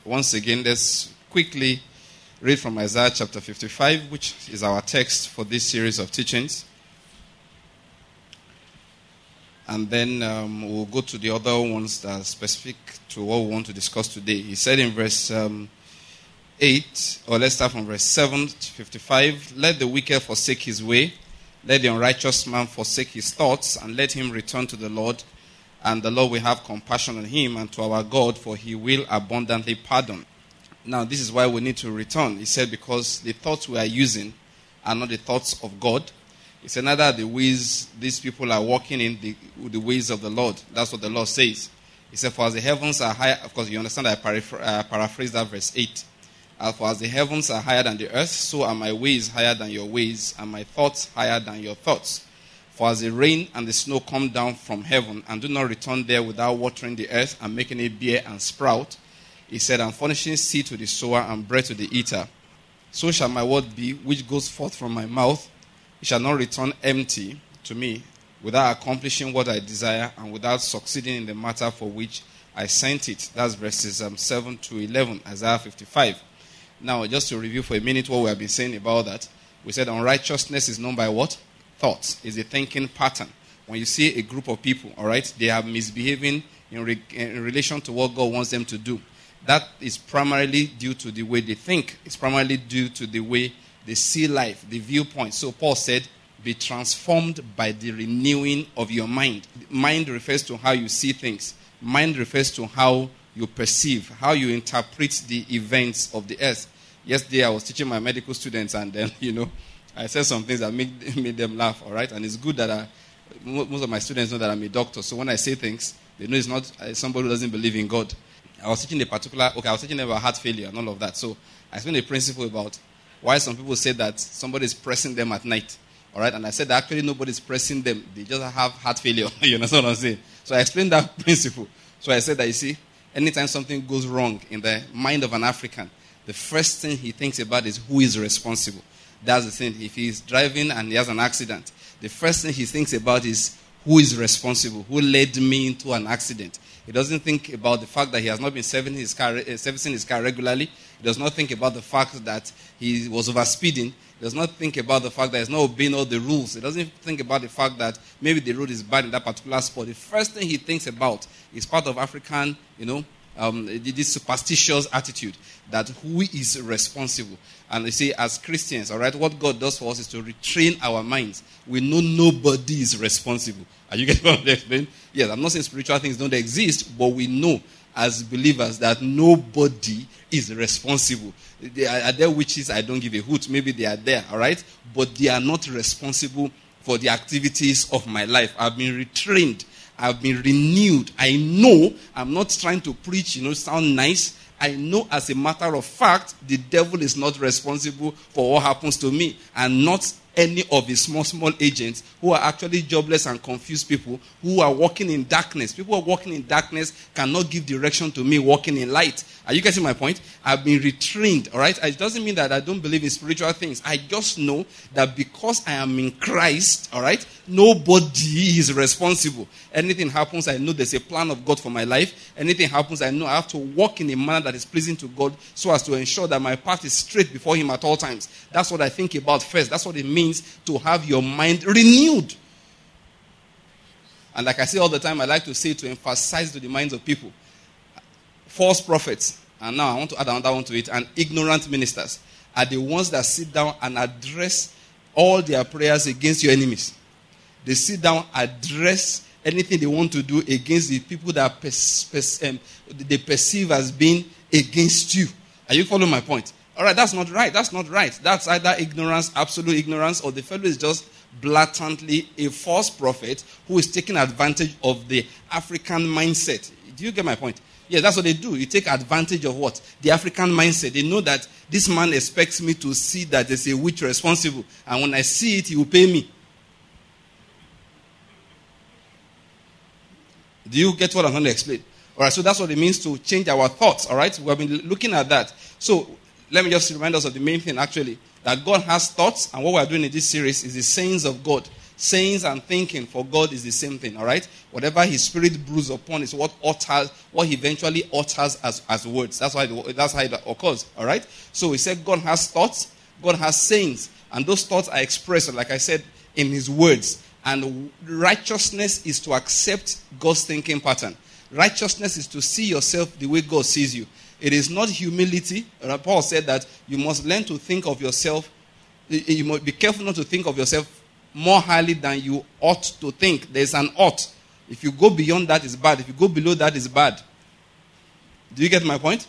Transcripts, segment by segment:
once again, let's quickly read from Isaiah chapter 55, which is our text for this series of teachings. And then we'll go to the other ones that are specific to what we want to discuss today. He said in verse 8, or let's start from verse 7 to 55, "Let the wicked forsake his way, let the unrighteous man forsake his thoughts, and let him return to the Lord, and the Lord will have compassion on him, and to our God, for he will abundantly pardon." Now, this is why we need to return. He said, because the thoughts we are using are not the thoughts of God. He said, neither the ways these people are walking in the ways of the Lord. That's what the Lord says. He said, for as the heavens are higher, of course, you understand I paraphrase that verse 8. For as the heavens are higher than the earth, so are my ways higher than your ways, and my thoughts higher than your thoughts. For as the rain and the snow come down from heaven, and do not return there without watering the earth and making it bear and sprout, he said, and furnishing seed to the sower and bread to the eater, so shall my word be, which goes forth from my mouth. It shall not return empty to me, without accomplishing what I desire, and without succeeding in the matter for which I sent it. That's verses 7 to 11, Isaiah 55. Now, just to review for a minute what we have been saying about that, we said unrighteousness is known by what? Thoughts. Is a thinking pattern. When you see a group of people, all right, they are misbehaving in relation to what God wants them to do. That is primarily due to the way they think. It's primarily due to the way they see life, the viewpoint. So Paul said, be transformed by the renewing of your mind. Mind refers to how you see things. Mind refers to how you perceive, how you interpret the events of the earth. Yesterday I was teaching my medical students, and then, I said some things that made them laugh, all right? And it's good that most of my students know that I'm a doctor. So when I say things, they know it's not somebody who doesn't believe in God. I was teaching about heart failure and all of that. So I explained a principle about why some people say that somebody is pressing them at night. All right? And I said that actually nobody's pressing them. They just have heart failure. You understand what I'm saying? So I explained that principle. So I said that, you see, anytime something goes wrong in the mind of an African, the first thing he thinks about is who is responsible. That's the thing. If he's driving and he has an accident, the first thing he thinks about is who is responsible, who led me into an accident. He doesn't think about the fact that he has not been servicing his car regularly. He does not think about the fact that he was overspeeding. He does not think about the fact that he's not obeying all the rules. He doesn't think about the fact that maybe the road is bad in that particular spot. The first thing he thinks about is part of African, this superstitious attitude that who is responsible. And you see, as Christians, all right, what God does for us is to retrain our minds. We know nobody is responsible. Are you getting what I'm explaining? Yes, I'm not saying spiritual things don't exist, but we know as believers that nobody is responsible. Are there witches? I don't give a hoot. Maybe they are there, all right? But they are not responsible for the activities of my life. I've been retrained. I've been renewed. I know, I'm not trying to preach, sound nice. I know as a matter of fact, the devil is not responsible for what happens to me, and not any of the small agents who are actually jobless and confused people who are walking in darkness. People who are walking in darkness cannot give direction to me walking in light. Are you getting my point? I've been retrained, all right? It doesn't mean that I don't believe in spiritual things. I just know that because I am in Christ, all right, nobody is responsible. Anything happens, I know there's a plan of God for my life. Anything happens, I know I have to walk in a manner that is pleasing to God so as to ensure that my path is straight before Him at all times. That's what I think about first. That's what it means to have your mind renewed. And like I say all the time, I like to say to emphasize to the minds of people, false prophets, and now I want to add another one to it, and ignorant ministers are the ones that sit down and address all their prayers against your enemies. They sit down, address anything they want to do against the people that they perceive as being against you. Are you following my point? All right, that's not right. That's not right. That's either ignorance, absolute ignorance, or the fellow is just blatantly a false prophet who is taking advantage of the African mindset. Do you get my point? Yeah, that's what they do. You take advantage of what? The African mindset. They know that this man expects me to see that there's a witch responsible. And when I see it, he will pay me. Do you get what I'm going to explain? All right, so that's what it means to change our thoughts, all right? We have been looking at that. So let me just remind us of the main thing, actually, that God has thoughts, and what we are doing in this series is the sayings of God. Sayings and thinking for God is the same thing, all right? Whatever his spirit brews upon is what he eventually utters as words. That's how it occurs, all right? So we said God has thoughts, God has sayings, and those thoughts are expressed, like I said, in his words. And righteousness is to accept God's thinking pattern. Righteousness is to see yourself the way God sees you. It is not humility. Paul said that you must learn to think of yourself. You must be careful not to think of yourself more highly than you ought to think. There's an ought. If you go beyond that, it's bad. If you go below that, it's bad. Do you get my point?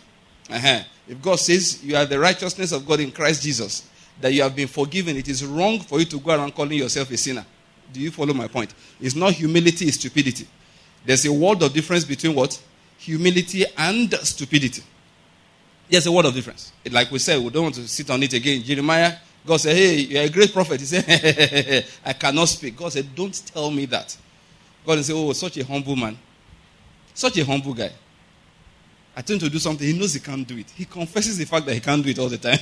If God says you are the righteousness of God in Christ Jesus, that you have been forgiven, it is wrong for you to go around calling yourself a sinner. Do you follow my point? It's not humility, it's stupidity. There's a world of difference between what? Humility and stupidity. There's a world of difference. Like we said, we don't want to sit on it again. Jeremiah, God said, hey, you're a great prophet. He said, I cannot speak. God said, don't tell me that. God said, oh, such a humble man. Such a humble guy. I tell him to do something. He knows he can't do it. He confesses the fact that he can't do it all the time.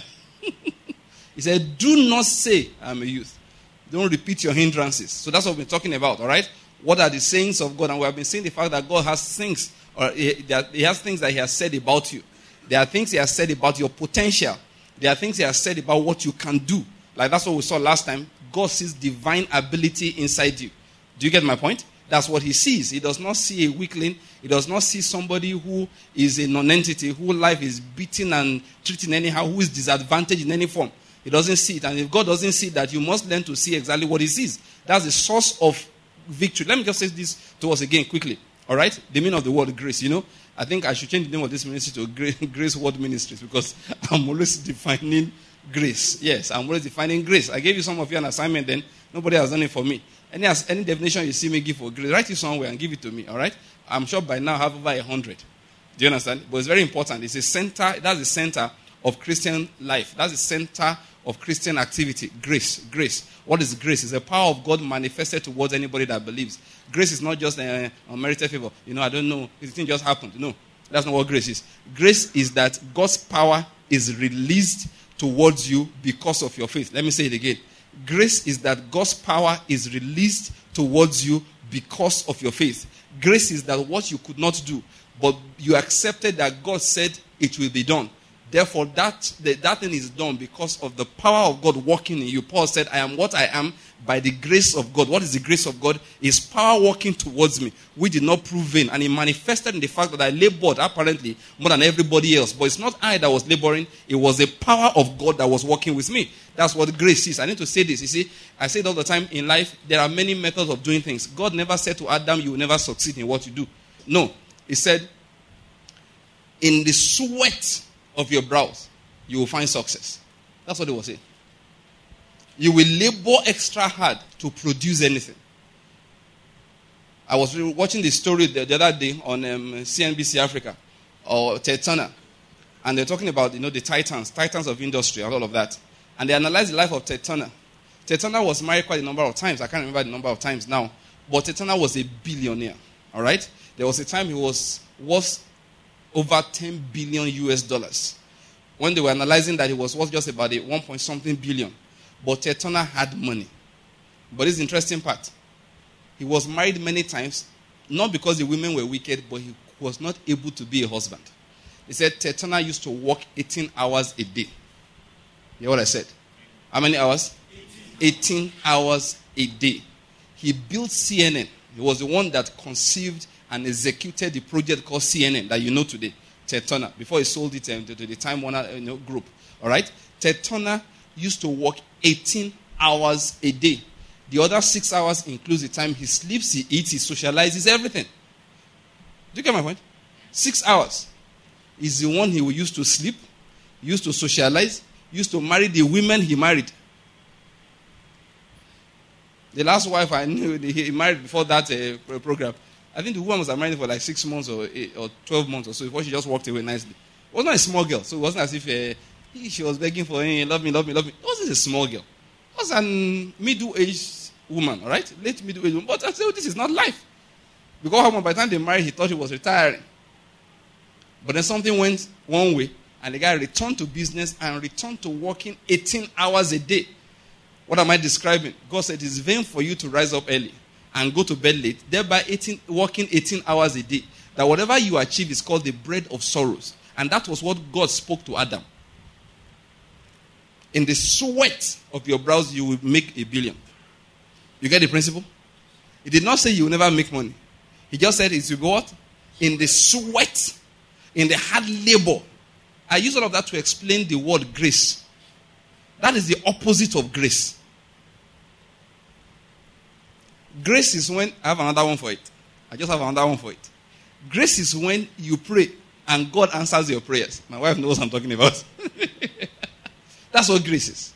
He said, do not say I'm a youth. Don't repeat your hindrances. So that's what we're talking about, all right? What are the sayings of God? And we have been saying the fact that God has things, or he has things that he has said about you. There are things he has said about your potential. There are things he has said about what you can do. Like that's what we saw last time. God sees divine ability inside you. Do you get my point? That's what he sees. He does not see a weakling. He does not see somebody who is a non-entity, whose life is beaten and treated anyhow, who is disadvantaged in any form. He doesn't see it. And if God doesn't see that, you must learn to see exactly what he sees. That's the source of victory. Let me just say this to us again quickly. All right? The meaning of the word grace. You know, I think I should change the name of this ministry to Grace Word Ministries, because I'm always defining grace. Yes, I'm always defining grace. I gave you some of you an assignment then. Nobody has done it for me. Any definition you see me give for grace, write it somewhere and give it to me. All right? I'm sure by now I have over 100. Do you understand? But it's very important. It's a center. That's the center of Christian life. That's the center of Christian activity. Grace. What is grace? It's the power of God manifested towards anybody that believes. Grace is not just a unmerited favor. You know, I don't know. This thing just happened. No, that's not what grace is. Grace is that God's power is released towards you because of your faith. Let me say it again. Grace is that God's power is released towards you because of your faith. Grace is that what you could not do, but you accepted that God said it will be done. Therefore, that thing is done because of the power of God working in you. Paul said, I am what I am by the grace of God. What is the grace of God? Is power working towards me. We did not prove in. And it manifested in the fact that I labored apparently more than everybody else. But it's not I that was laboring. It was the power of God that was working with me. That's what grace is. I need to say this. You see, I say it all the time in life. There are many methods of doing things. God never said to Adam, you will never succeed in what you do. No. He said, in the sweat of your brows, you will find success. That's what he was saying. You will labor extra hard to produce anything. I was watching the story the other day on CNBC Africa, or Ted Turner, and they're talking about, the titans of industry and all of that. And they analyzed the life of Ted Turner. Ted Turner was married quite a number of times. I can't remember the number of times now. But Ted Turner was a billionaire. All right? There was a time he was worth over $10 billion US. When they were analyzing that, he was worth just about 1 billion. But Ted Turner had money. But this is the interesting part. He was married many times, not because the women were wicked, but he was not able to be a husband. He said Ted Turner used to work 18 hours a day. You know what I said? How many hours? 18 hours a day. He built CNN. He was the one that conceived and executed the project called CNN that you know today, Ted Turner, before he sold it to the Time Warner group. All right? Ted Turner used to work 18 hours a day. The other 6 hours includes the time he sleeps, he eats, he socializes, everything. Do you get my point? 6 hours is the one he will use to sleep, used to socialize, used to marry the women he married. The last wife I knew, he married before that program. I think the woman was married for like 6 months or 12 months or so before she just walked away nicely. It was not a small girl, so it wasn't as if she was begging for him, love me. It wasn't a small girl. It was a middle-aged woman, all right? Late middle-aged woman. But I said, this is not life. Because by the time they married, he thought he was retiring. But then something went one way, and the guy returned to business and returned to working 18 hours a day. What am I describing? God said it's vain for you to rise up early and go to bed late, thereby working 18 hours a day. That whatever you achieve is called the bread of sorrows. And that was what God spoke to Adam. In the sweat of your brows, you will make $1 billion. You get the principle? He did not say you will never make money. He just said it will be what? In the sweat, in the hard labor. I use all of that to explain the word grace. That is the opposite of grace. Grace is when, I have another one for it. I just have another one for it. Grace is when you pray and God answers your prayers. My wife knows what I'm talking about. That's what grace is.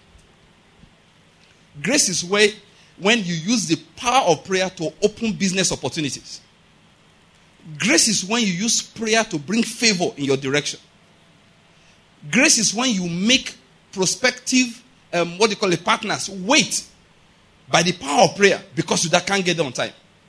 Grace is when you use the power of prayer to open business opportunities. Grace is when you use prayer to bring favor in your direction. Grace is when you make prospective, partners wait by the power of prayer because you can't get there on time.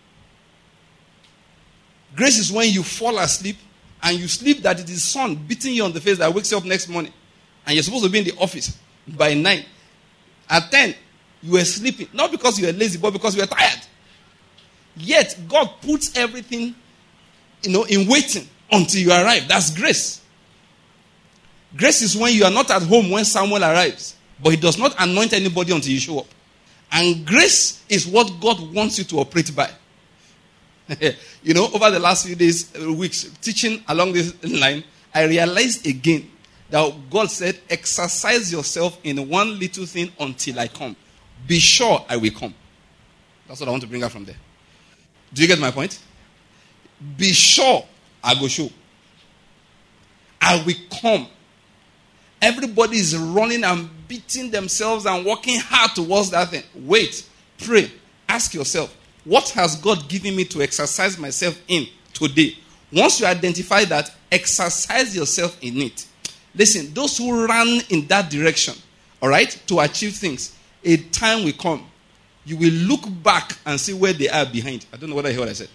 Grace is when you fall asleep and you sleep that it is sun beating you on the face that wakes you up next morning. And you're supposed to be in the office by 9. At 10, you were sleeping. Not because you were lazy, but because you were tired. Yet, God puts everything, in waiting until you arrive. That's grace. Grace is when you are not at home when Samuel arrives. But he does not anoint anybody until you show up. And grace is what God wants you to operate by. Over the last few days, weeks, teaching along this line, I realized again that God said, exercise yourself in one little thing until I come. Be sure I will come. That's what I want to bring out from there. Do you get my point? Be sure I go show. I will come. Everybody is running and beating themselves and working hard towards that thing. Wait, pray, ask yourself, what has God given me to exercise myself in today? Once you identify that, exercise yourself in it. Listen, those who run in that direction, all right, to achieve things, a time will come. You will look back and see where they are behind. I don't know whether you heard what I said.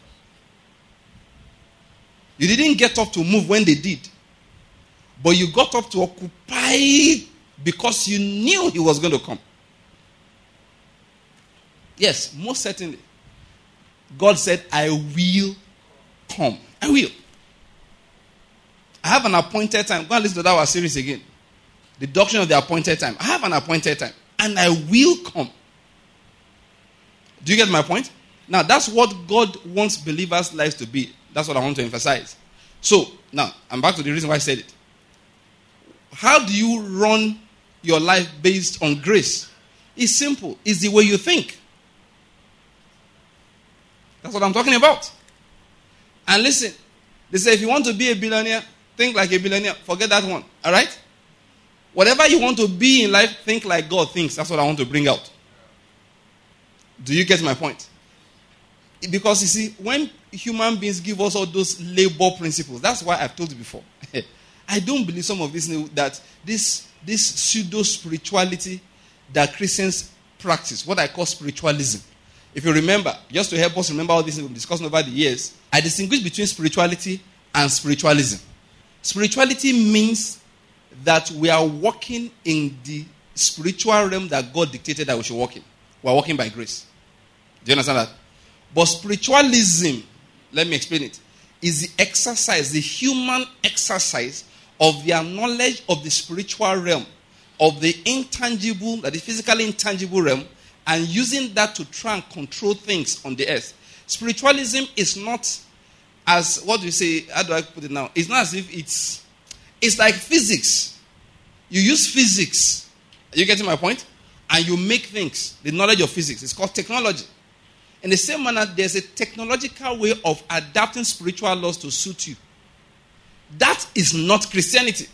You didn't get up to move when they did. But you got up to occupy because you knew he was going to come. Yes, most certainly. God said, I will come. I will. I have an appointed time. Go and listen to our series again. The doctrine of the appointed time. I have an appointed time. And I will come. Do you get my point? Now, that's what God wants believers' lives to be. That's what I want to emphasize. So, now, I'm back to the reason why I said it. How do you run your life based on grace? It's simple. It's the way you think. That's what I'm talking about. And listen, they say if you want to be a billionaire, think like a billionaire. Forget that one. All right? Whatever you want to be in life, think like God thinks. That's what I want to bring out. Do you get my point? Because you see, when human beings give us all those labor principles, that's why I've told you before. I don't believe some of this, that this pseudo-spirituality that Christians practice, what I call spiritualism. If you remember, just to help us remember all this we've discussed over the years, I distinguish between spirituality and spiritualism. Spirituality means that we are walking in the spiritual realm that God dictated that we should walk in. We are walking by grace. Do you understand that? But spiritualism, let me explain it, is the exercise, the human exercise of their knowledge of the spiritual realm, of the intangible, that is physically intangible realm, and using that to try and control things on the earth. Spiritualism is not as, what do you say, how do I put it now? It's not as if it's like physics. You use physics. Are you getting my point? And you make things, the knowledge of physics. It's called technology. In the same manner, there's a technological way of adapting spiritual laws to suit you. That is not Christianity.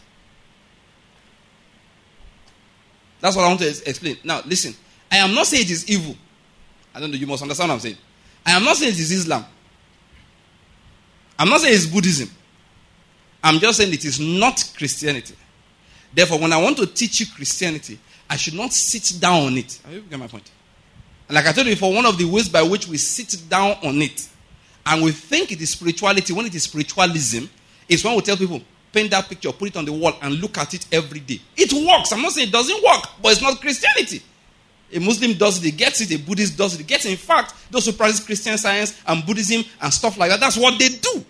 That's what I want to explain. Now, listen. I am not saying it is evil. I don't know, you must understand what I'm saying. I am not saying it is Islam. I'm not saying it's Buddhism. I'm just saying it is not Christianity. Therefore, when I want to teach you Christianity, I should not sit down on it. Have you get my point? And like I told you before, one of the ways by which we sit down on it and we think it is spirituality when it is spiritualism is when we tell people, paint that picture, put it on the wall and look at it every day. It works. I'm not saying it doesn't work, but it's not Christianity. A Muslim does it, he gets it. A Buddhist does it, he gets it. In fact, those who practice Christian Science and Buddhism and stuff like that, that's what they do.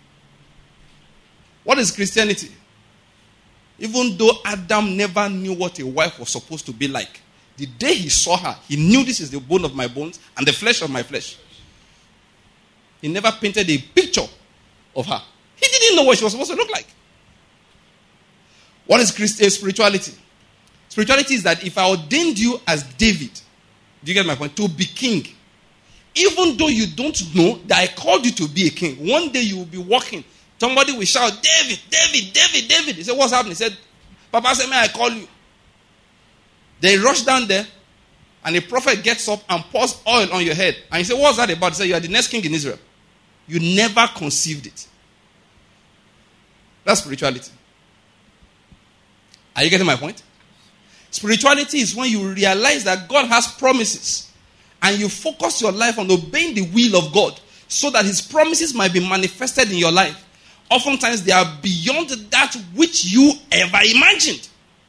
What is Christianity? Even though Adam never knew what a wife was supposed to be like, the day he saw her, he knew this is the bone of my bones and the flesh of my flesh. He never painted a picture of her. He didn't know what she was supposed to look like. What is spirituality? Spirituality is that if I ordained you as David, do you get my point? To be king. Even though you don't know that I called you to be a king, one day you will be walking. Somebody will shout, David, David, David, David. He said, what's happening? He said, Papa said, may I call you? They rush down there, and the prophet gets up and pours oil on your head. And he said, what's that about? He said, you are the next king in Israel. You never conceived it. That's spirituality. Are you getting my point? Spirituality is when you realize that God has promises, and you focus your life on obeying the will of God so that his promises might be manifested in your life. Oftentimes, they are beyond that which you ever imagined.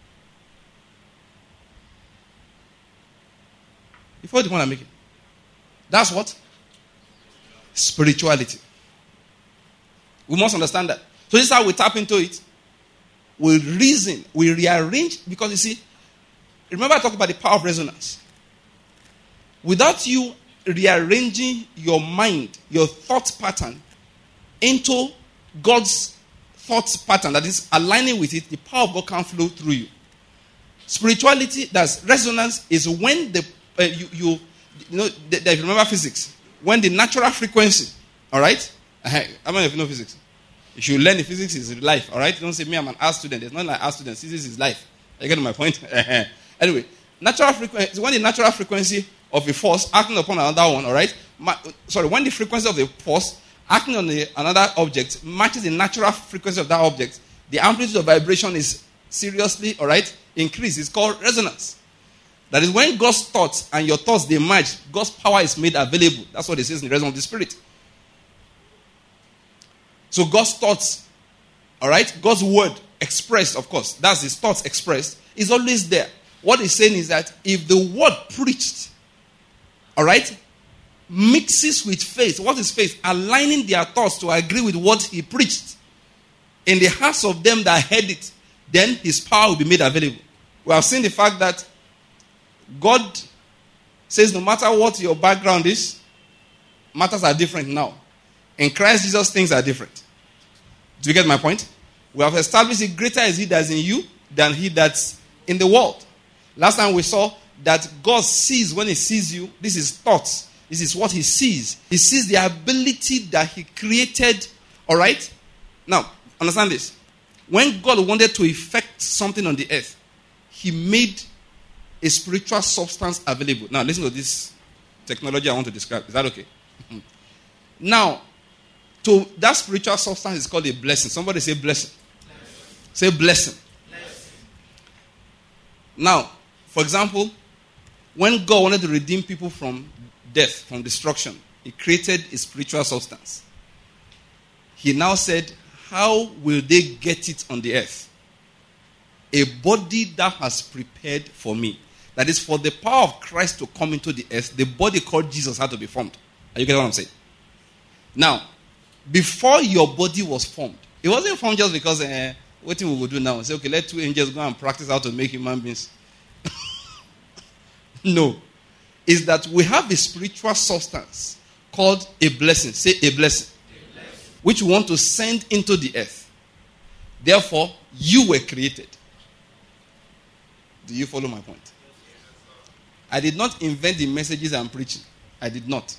You follow the point I'm making? That's what? Spirituality. We must understand that. So this is how we tap into it. We reason, we rearrange, because you see, remember I talked about the power of resonance. Without you rearranging your mind, your thought pattern into God's thought pattern that is aligning with it, the power of God can flow through you. Spirituality, that's resonance, is when if you remember physics, when the natural frequency, all right? How many of you know physics? You should learn the physics is life, all right? Don't say me, I'm an art student. It's not like art student. Physics is life. Are you getting my point? Anyway, natural frequency, when the natural frequency of a force acting upon another one, all right? When the frequency of the force acting on another object matches the natural frequency of that object, the amplitude of vibration is seriously, all right, increased. It's called resonance. That is when God's thoughts and your thoughts, they match, God's power is made available. That's what it says in the resonance of the Spirit. So God's thoughts, all right, God's word expressed, of course, that's his thoughts expressed, is always there. What he's saying is that if the word preached, all right, mixes with faith, what is faith? Aligning their thoughts to agree with what he preached in the hearts of them that heard it, then his power will be made available. We have seen the fact that God says no matter what your background is, matters are different now. In Christ Jesus, things are different. Do you get my point? We have established it, greater is he that's in you than he that's in the world. Last time we saw that God sees, when he sees you, this is thoughts. This is what he sees. He sees the ability that he created. All right? Now, understand this. When God wanted to effect something on the earth, he made a spiritual substance available. Now, listen to this technology I want to describe. Is that okay? Now, to that spiritual substance is called a blessing. Somebody say blessing. Say blessing. Now, for example, when God wanted to redeem people from death, from destruction, he created a spiritual substance. He now said, how will they get it on the earth? A body that has prepared for me. That is, for the power of Christ to come into the earth, the body called Jesus had to be formed. Are you getting what I'm saying? Now, before your body was formed, it wasn't formed just because what we will do now. Say, okay, let two angels go and practice how to make human beings. No. It's that we have a spiritual substance called a blessing. Say a blessing. Which we want to send into the earth. Therefore, you were created. Do you follow my point? I did not invent the messages I'm preaching. I did not.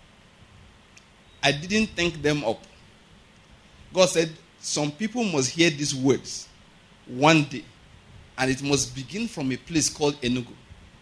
I didn't think them up. God said, some people must hear these words one day. And it must begin from a place called Enugu.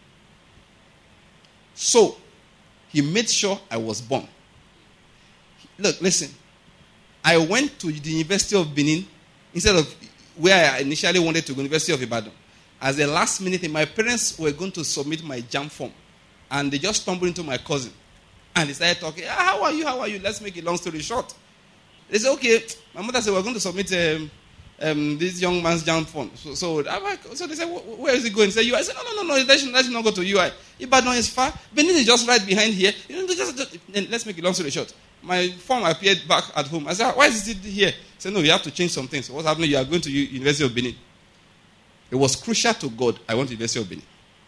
So, he made sure I was born. Look, listen. I went to the University of Benin instead of where I initially wanted to go, University of Ibadan. As a last minute thing, my parents were going to submit my JAMB form. And they just stumbled into my cousin. And they started talking, how are you? Let's make a long story short. They said, okay. My mother said, we're going to submit this young man's jam phone. So they said, where is he going? He said, UI. I said, no, that should not go to UI. Ibadan is far. Benin is just right behind here. Let's make it long story short. My form appeared back at home. I said, why is it here? He said, no, you have to change some things. So what's happening? You are going to University of Benin. It was crucial to God. I went to University of Benin.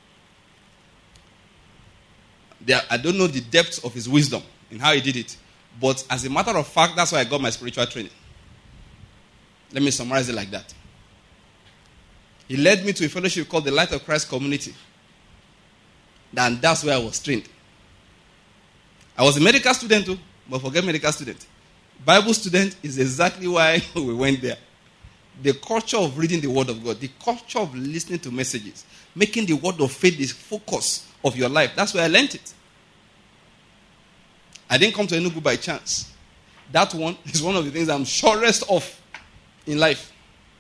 I don't know the depth of his wisdom in how he did it. But as a matter of fact, that's why I got my spiritual training. Let me summarize it like that. He led me to a fellowship called the Light of Christ Community. And that's where I was trained. I was a medical student too, but forget medical student. Bible student is exactly why we went there. The culture of reading the Word of God, the culture of listening to messages, making the Word of faith the focus of your life. That's where I learned it. I didn't come to Enugu by chance. That one is one of the things I'm surest of in life.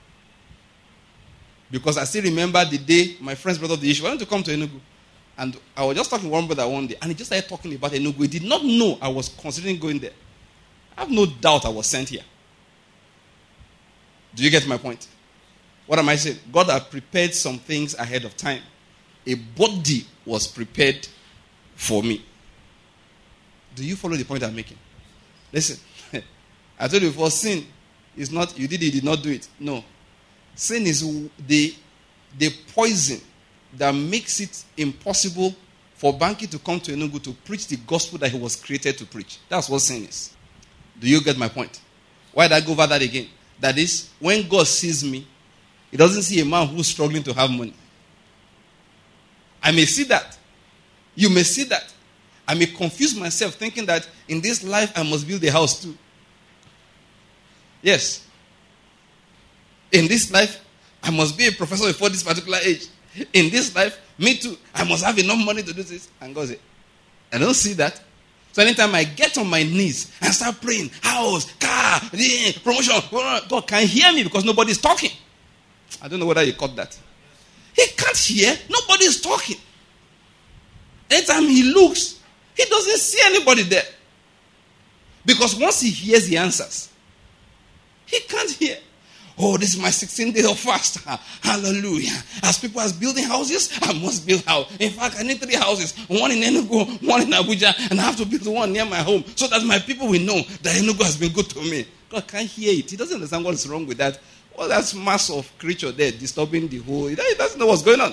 Because I still remember the day my friends brought up the issue. I wanted to come to Enugu. And I was just talking to one brother one day. And he just started talking about Enugu. He did not know I was considering going there. I have no doubt I was sent here. Do you get my point? What am I saying? God had prepared some things ahead of time. A body was prepared for me. Do you follow the point I'm making? Listen, I told you before, sin is not, you did not do it. No. Sin is the poison that makes it impossible for Banky to come to Enugu to preach the gospel that he was created to preach. That's what sin is. Do you get my point? Why did I go over that again? That is, when God sees me, he doesn't see a man who's struggling to have money. I may see that. You may see that. I may confuse myself thinking that in this life I must build a house too. Yes. In this life, I must be a professor before this particular age. In this life, me too, I must have enough money to do this. And God said, I don't see that. So anytime I get on my knees and start praying, house, car, promotion, God can't hear me because nobody's talking. I don't know whether you caught that. He can't hear. Nobody's talking. Anytime he looks, he doesn't see anybody there. Because once he hears the answers, he can't hear. Oh, this is my 16th day of fast. Hallelujah. As people are building houses, I must build house. In fact, I need 3 houses. One in Enugu, one in Abuja, and I have to build one near my home so that my people will know that Enugu has been good to me. God can't hear it. He doesn't understand what is wrong with that. Well, that's mass of creature there disturbing the whole. He doesn't know what's going on.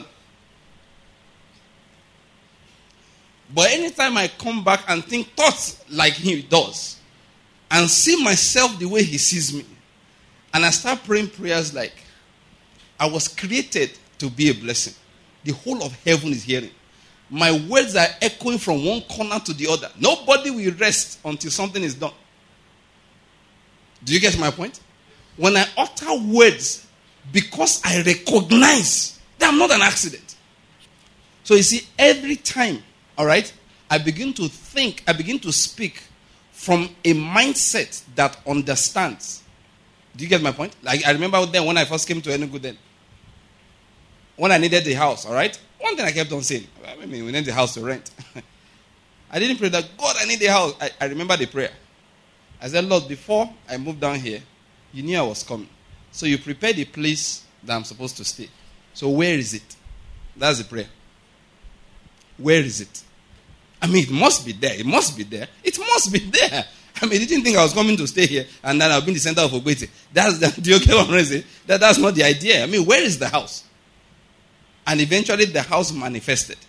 But anytime I come back and think thoughts like he does, and see myself the way he sees me, and I start praying prayers like, I was created to be a blessing. The whole of heaven is hearing. My words are echoing from one corner to the other. Nobody will rest until something is done. Do you get my point? When I utter words, because I recognize that I'm not an accident. So you see, every time, all right, I begin to think, I begin to speak from a mindset that understands. Do you get my point? Like, I remember then when I first came to Enugu then. When I needed the house, all right? One thing I kept on saying, I mean, we need the house to rent. I didn't pray that, God, I need the house. I remember the prayer. I said, Lord, before I moved down here, you knew I was coming. So you prepared the place that I'm supposed to stay. So where is it? That's the prayer. Where is it? I mean, it must be there. It must be there. It must be there. I mean, you didn't think I was coming to stay here and then I'll be in the center of Ogbete. Do you get what I'm saying? That's not the idea. I mean, where is the house? And eventually the house manifested.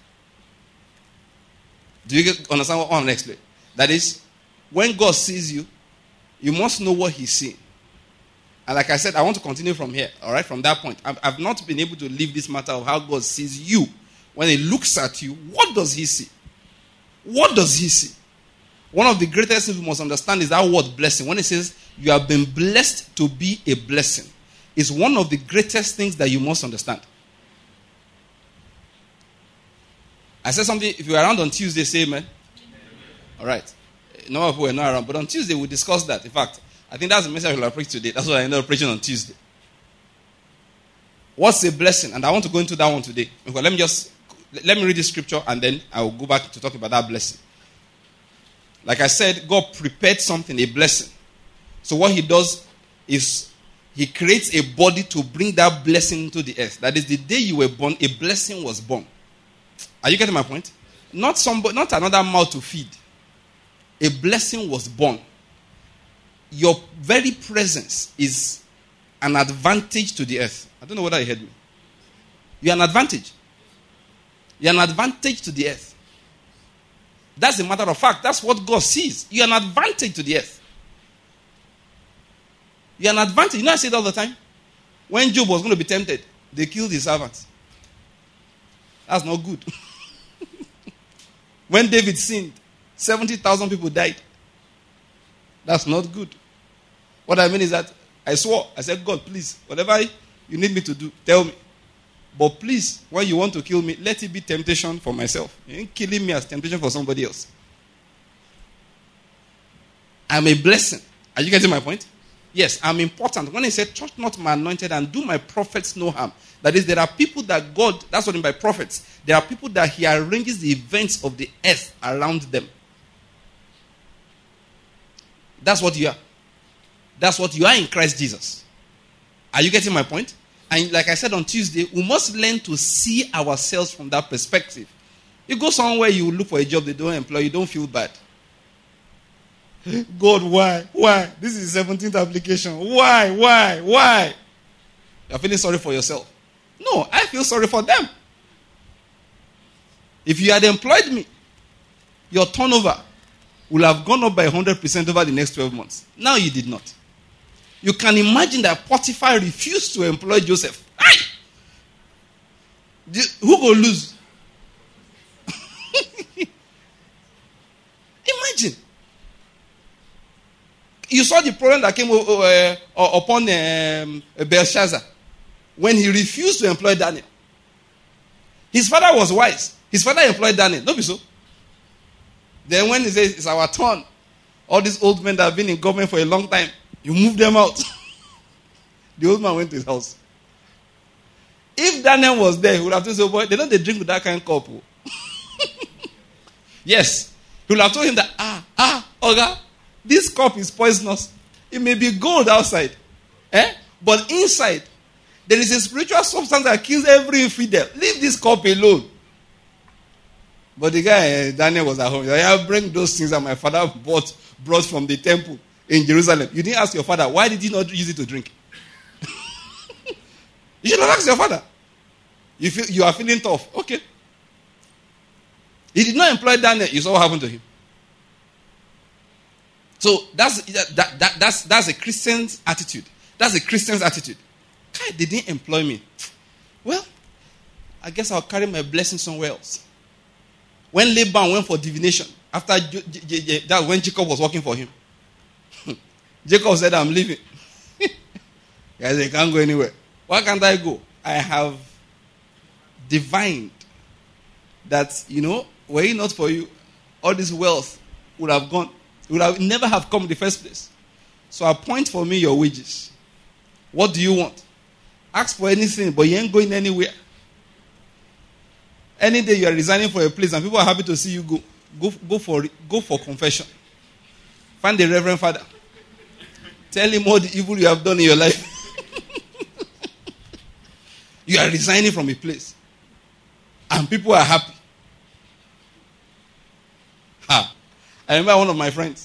Do you understand what I'm going to explain? That is, when God sees you, you must know what he's seeing. And like I said, I want to continue from here, all right, from that point. I've not been able to leave this matter of how God sees you. When he looks at you, what does he see? What does he see? One of the greatest things we must understand is that word blessing. When it says you have been blessed to be a blessing, it's one of the greatest things that you must understand. I said something, if you're around on Tuesday, say amen. All right. No one people are not around, but on Tuesday we'll discuss that. In fact, I think that's the message I'll preach today. That's what I ended up preaching on Tuesday. What's a blessing? And I want to go into that one today. Okay, let me read the scripture and then I will go back to talk about that blessing. Like I said, God prepared something, a blessing. So what he does is He creates a body to bring that blessing into the earth. That is, the day you were born, a blessing was born. Are you getting my point? Not another mouth to feed. A blessing was born. Your very presence is an advantage to the earth. I don't know whether you heard me. You're an advantage. You're an advantage to the earth. That's a matter of fact. That's what God sees. You're an advantage to the earth. You're an advantage. You know, I say it all the time. When Job was going to be tempted, they killed his servants. That's not good. When David sinned, 70,000 people died. That's not good. What I mean is that I swore. I said, God, please, whatever you need me to do, tell me. But please, when you want to kill me, let it be temptation for myself. You ain't killing me as temptation for somebody else. I'm a blessing. Are you getting my point? Yes, I'm important. When he said, touch not my anointed and do my prophets no harm. That is, there are people that God, that's what I mean by prophets. There are people that he arranges the events of the earth around them. That's what you are. That's what you are in Christ Jesus. Are you getting my point? And like I said on Tuesday, we must learn to see ourselves from that perspective. You go somewhere, you look for a job, they don't employ you, don't feel bad. God, why? Why? This is the 17th application. Why? You're feeling sorry for yourself. No, I feel sorry for them. If you had employed me, your turnover will have gone up by 100% over the next 12 months. Now you did not. You can imagine that Potiphar refused to employ Joseph. Aye! Who will lose? Imagine. You saw the problem that came upon Belshazzar when he refused to employ Daniel. His father was wise. His father employed Daniel. Don't be so. Then when he says, it's our turn, all these old men that have been in government for a long time, you move them out. The old man went to his house. If Daniel was there, he would have told him, boy, they don't drink with that kind of cup. Yes. He would have told him that, Oga, this cup is poisonous. It may be gold outside. But inside, there is a spiritual substance that kills every infidel. Leave this cup alone. But the guy, Daniel, was at home. He said, I bring those things that my father brought from the temple in Jerusalem. You didn't ask your father, why did he not use it to drink? You should not ask your father. You are feeling tough. Okay. He did not employ Daniel. You saw what happened to him. So that's a Christian's attitude. That's a Christian's attitude. God, they didn't employ me. Well, I guess I'll carry my blessing somewhere else. When Laban went for divination, after that, when Jacob was working for him, Jacob said, I'm leaving. Guys, I can't go anywhere. Why can't I go? I have divined that, were it not for you, all this wealth would have gone. It would have never have come in the first place. So appoint for me your wages. What do you want? Ask for anything, but you ain't going anywhere. Any day you are resigning for a place and people are happy to see you go for confession. Find the Reverend Father. Tell him all the evil you have done in your life. You are resigning from a place. And people are happy. I remember one of my friends.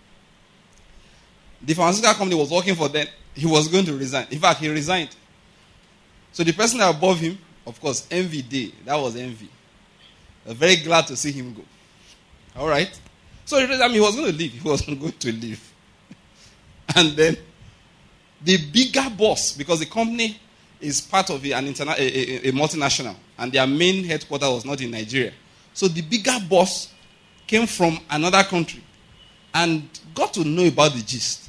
The pharmaceutical company was working for them. He was going to resign. In fact, he resigned. So the person above him, of course, envy day. That was envy. I was very glad to see him go. All right. So he was going to leave. He wasn't going to leave. And then the bigger boss, because the company is part of a multinational, and their main headquarters was not in Nigeria. So the bigger boss came from another country and got to know about the gist.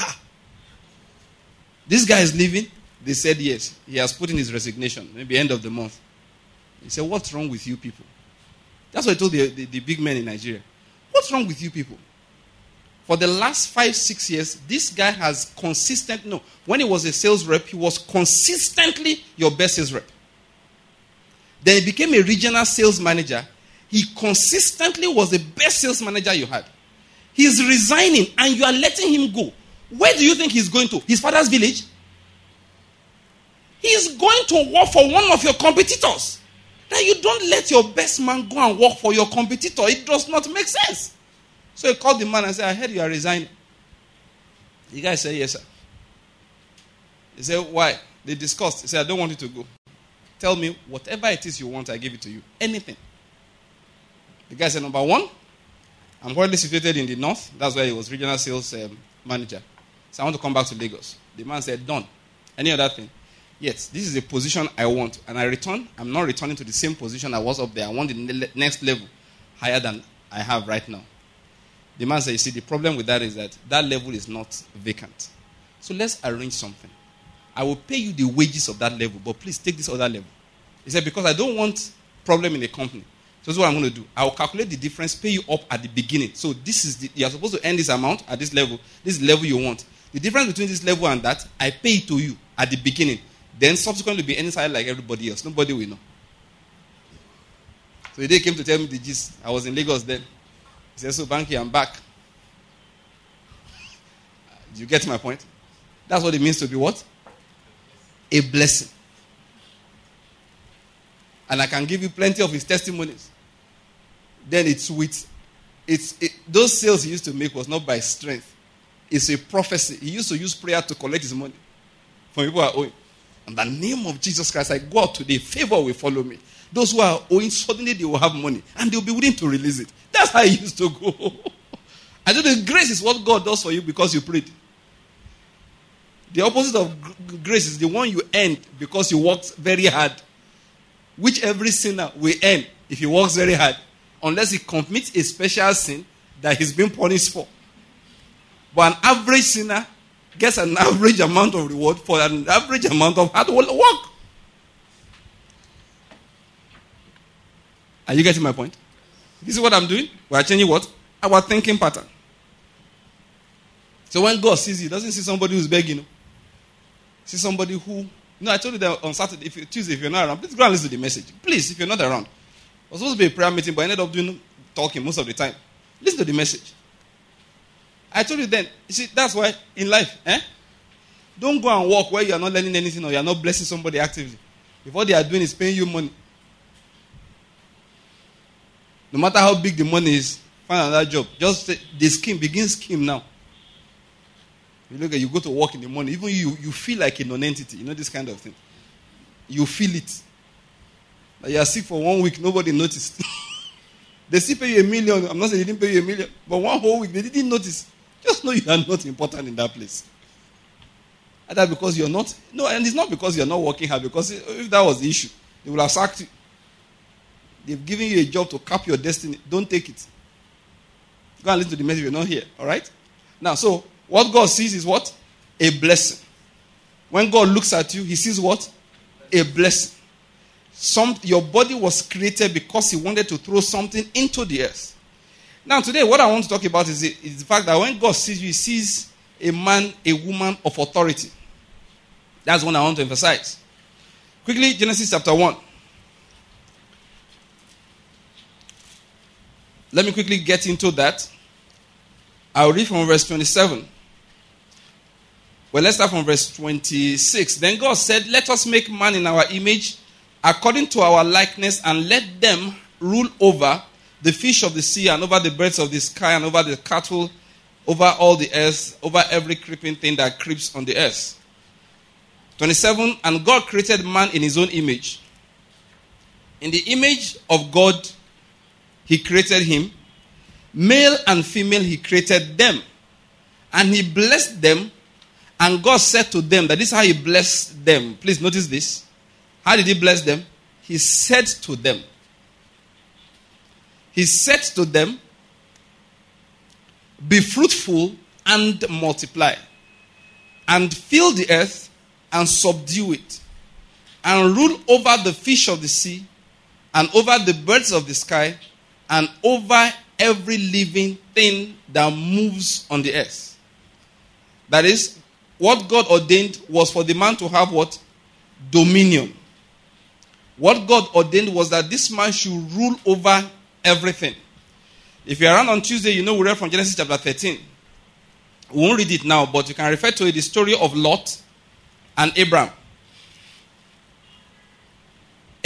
This guy is leaving. They said yes. He has put in his resignation, maybe end of the month. He said, what's wrong with you people? That's what I told the big men in Nigeria. What's wrong with you people? For the last 5-6 years, this guy has when he was a sales rep, he was consistently your best sales rep. Then he became a regional sales manager. He consistently was the best sales manager you had. He's resigning and you are letting him go. Where do you think he's going to? His father's village? is going to work for one of your competitors. That you don't let your best man go and work for your competitor. It does not make sense. So he called the man and said, I heard you are resigning. The guy said, yes, sir. He said, why? They discussed. He said, I don't want you to go. Tell me whatever it is you want, I give it to you. Anything. The guy said, number one, I'm currently situated in the north. That's where he was regional sales manager. So I want to come back to Lagos. The man said, done. Any other thing? Yes, this is a position I want. And I return. I'm not returning to the same position I was up there. I want the next level higher than I have right now. The man said, you see, the problem with that is that level is not vacant. So let's arrange something. I will pay you the wages of that level, but please take this other level. He said, because I don't want problem in the company. So this is what I'm going to do. I will calculate the difference, pay you up at the beginning. So this is you are supposed to earn this amount at this level level you want. The difference between this level and that, I pay it to you at the beginning. Then subsequently be inside like everybody else. Nobody will know. So the day came to tell me the gist. I was in Lagos then. He said, so Banky, I'm back. Do you get my point? That's what it means to be what? A blessing. And I can give you plenty of his testimonies. Then it's with, those sales he used to make was not by strength. It's a prophecy. He used to use prayer to collect his money from people who are owing. In the name of Jesus Christ, I go out today, favor will follow me. Those who are owing, suddenly they will have money. And they'll be willing to release it. That's how he used to go. I know the grace is what God does for you because you prayed. The opposite of grace is the one you earn because you worked very hard. Which every sinner will earn if he works very hard. Unless he commits a special sin that he's been punished for. But an average sinner gets an average amount of reward for an average amount of hard work. Are you getting my point? This is what I'm doing. We are changing what? Our thinking pattern. So when God sees you, he doesn't see somebody who's begging. See somebody who... I told you that on Saturday, Tuesday, if you're not around, please go and listen to the message. Please, if you're not around. It was supposed to be a prayer meeting, but I ended up talking most of the time. Listen to the message. I told you then, you see, that's why in life, don't go and walk where you are not learning anything or you are not blessing somebody actively. If what they are doing is paying you money. No matter how big the money is, find another job. Just begin scheme now. You go to work in the morning, even you feel like a non-entity. You know this kind of thing. You feel it. Like you are sick for 1 week, nobody noticed. They still pay you $1 million. I'm not saying they didn't pay you $1 million, but 1 whole week they didn't notice. Just know you are not important in that place. Either because you're not, and it's not because you're not working hard, because if that was the issue, they would have sacked you. They've given you a job to cap your destiny. Don't take it. Go and listen to the message. You're not here. All right? Now, so, what God sees is what? A blessing. When God looks at you, he sees what? A blessing. Your body was created because he wanted to throw something into the earth. Now, today, what I want to talk about is the fact that when God sees you, he sees a man, a woman of authority. That's what I want to emphasize. Quickly, Genesis chapter 1. Let me quickly get into that. I'll read from verse 27. Well, let's start from verse 26. Then God said, let us make man in our image, according to our likeness, and let them rule over the fish of the sea, and over the birds of the sky, and over the cattle, over all the earth, over every creeping thing that creeps on the earth. 27. And God created man in his own image. In the image of God, he created him. Male and female, he created them. And he blessed them. And God said to them, that this is how he blessed them. Please notice this. How did he bless them? He said to them. He said to them, be fruitful and multiply. And fill the earth and subdue it. And rule over the fish of the sea. And over the birds of the sky. And over every living thing that moves on the earth. That is, what God ordained was for the man to have what? Dominion. What God ordained was that this man should rule over everything. If you're around on Tuesday, you know we read from Genesis chapter 13. We won't read it now, but you can refer to it, the story of Lot and Abraham.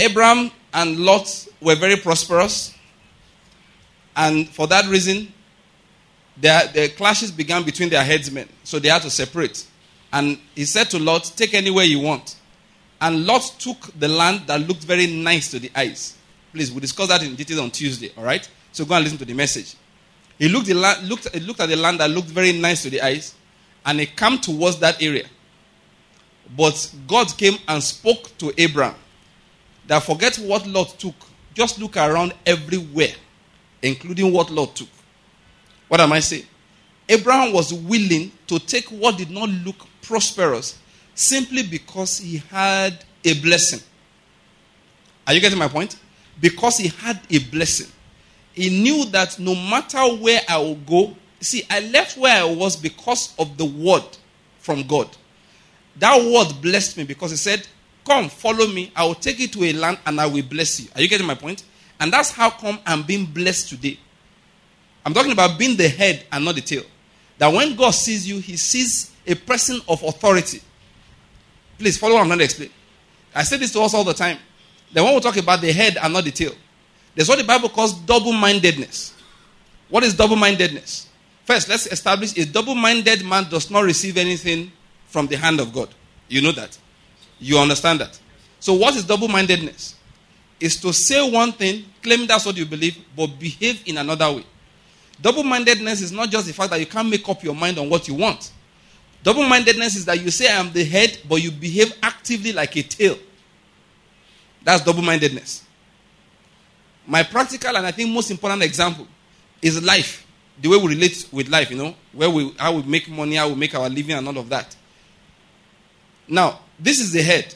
Abraham and Lot were very prosperous. And for that reason, the clashes began between their headsmen. So they had to separate. And he said to Lot, take anywhere you want. And Lot took the land that looked very nice to the eyes. Please, we'll discuss that in detail on Tuesday, all right? So go and listen to the message. He looked at the land that looked very nice to the eyes, and he came towards that area. But God came and spoke to Abraham that forget what Lot took. Just look around everywhere, including what Lot took. What am I saying? Abraham was willing to take what did not look prosperous simply because he had a blessing. Are you getting my point? Because he had a blessing. He knew that no matter where I will go, see, I left where I was because of the word from God. That word blessed me because he said, come, follow me. I will take you to a land and I will bless you. Are you getting my point? And that's how come I'm being blessed today. I'm talking about being the head and not the tail. That when God sees you, he sees a person of authority. Please follow what I'm going to explain. I say this to us all the time. Then when we talk about the head and not the tail, there's what the Bible calls double-mindedness. What is double-mindedness? First, let's establish a double-minded man does not receive anything from the hand of God. You know that. You understand that. So what is double-mindedness? Is to say one thing, claim that's what you believe, but behave in another way. Double-mindedness is not just the fact that you can't make up your mind on what you want. Double-mindedness is that you say I am the head, but you behave actively like a tail. That's double-mindedness. My practical and I think most important example is life. The way we relate with life, how we make money, how we make our living and all of that. Now, this is the head.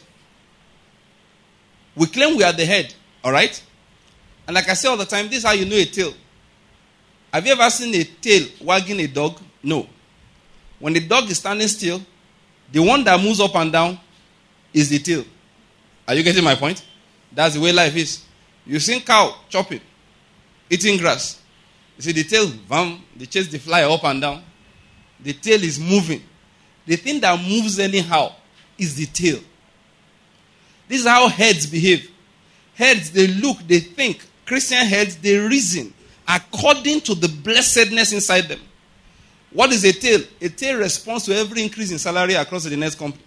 We claim we are the head, all right? And like I say all the time, this is how you know a tail. Have you ever seen a tail wagging a dog? No. When the dog is standing still, the one that moves up and down is the tail. Are you getting my point? That's the way life is. You've seen cow chopping, eating grass. You see the tail, they chase the fly up and down. The tail is moving. The thing that moves anyhow is the tail. This is how heads behave. Heads, they look, they think. Christian heads, they reason according to the blessedness inside them. What is a tail? A tail responds to every increase in salary across the next company.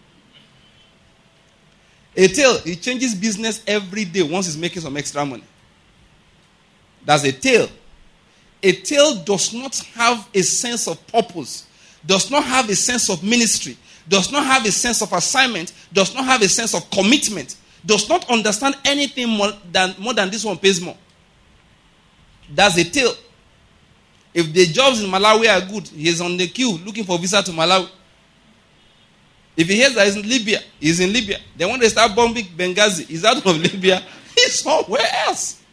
A tail, it changes business every day once it's making some extra money. That's a tail. A tail does not have a sense of purpose, does not have a sense of ministry, does not have a sense of assignment, does not have a sense of commitment, does not understand anything more than this one pays more. That's a tail. If the jobs in Malawi are good, he is on the queue looking for visa to Malawi. If he hears that he's in Libya, he's in Libya. Then when they start bombing Benghazi, he's out of Libya, he's somewhere else.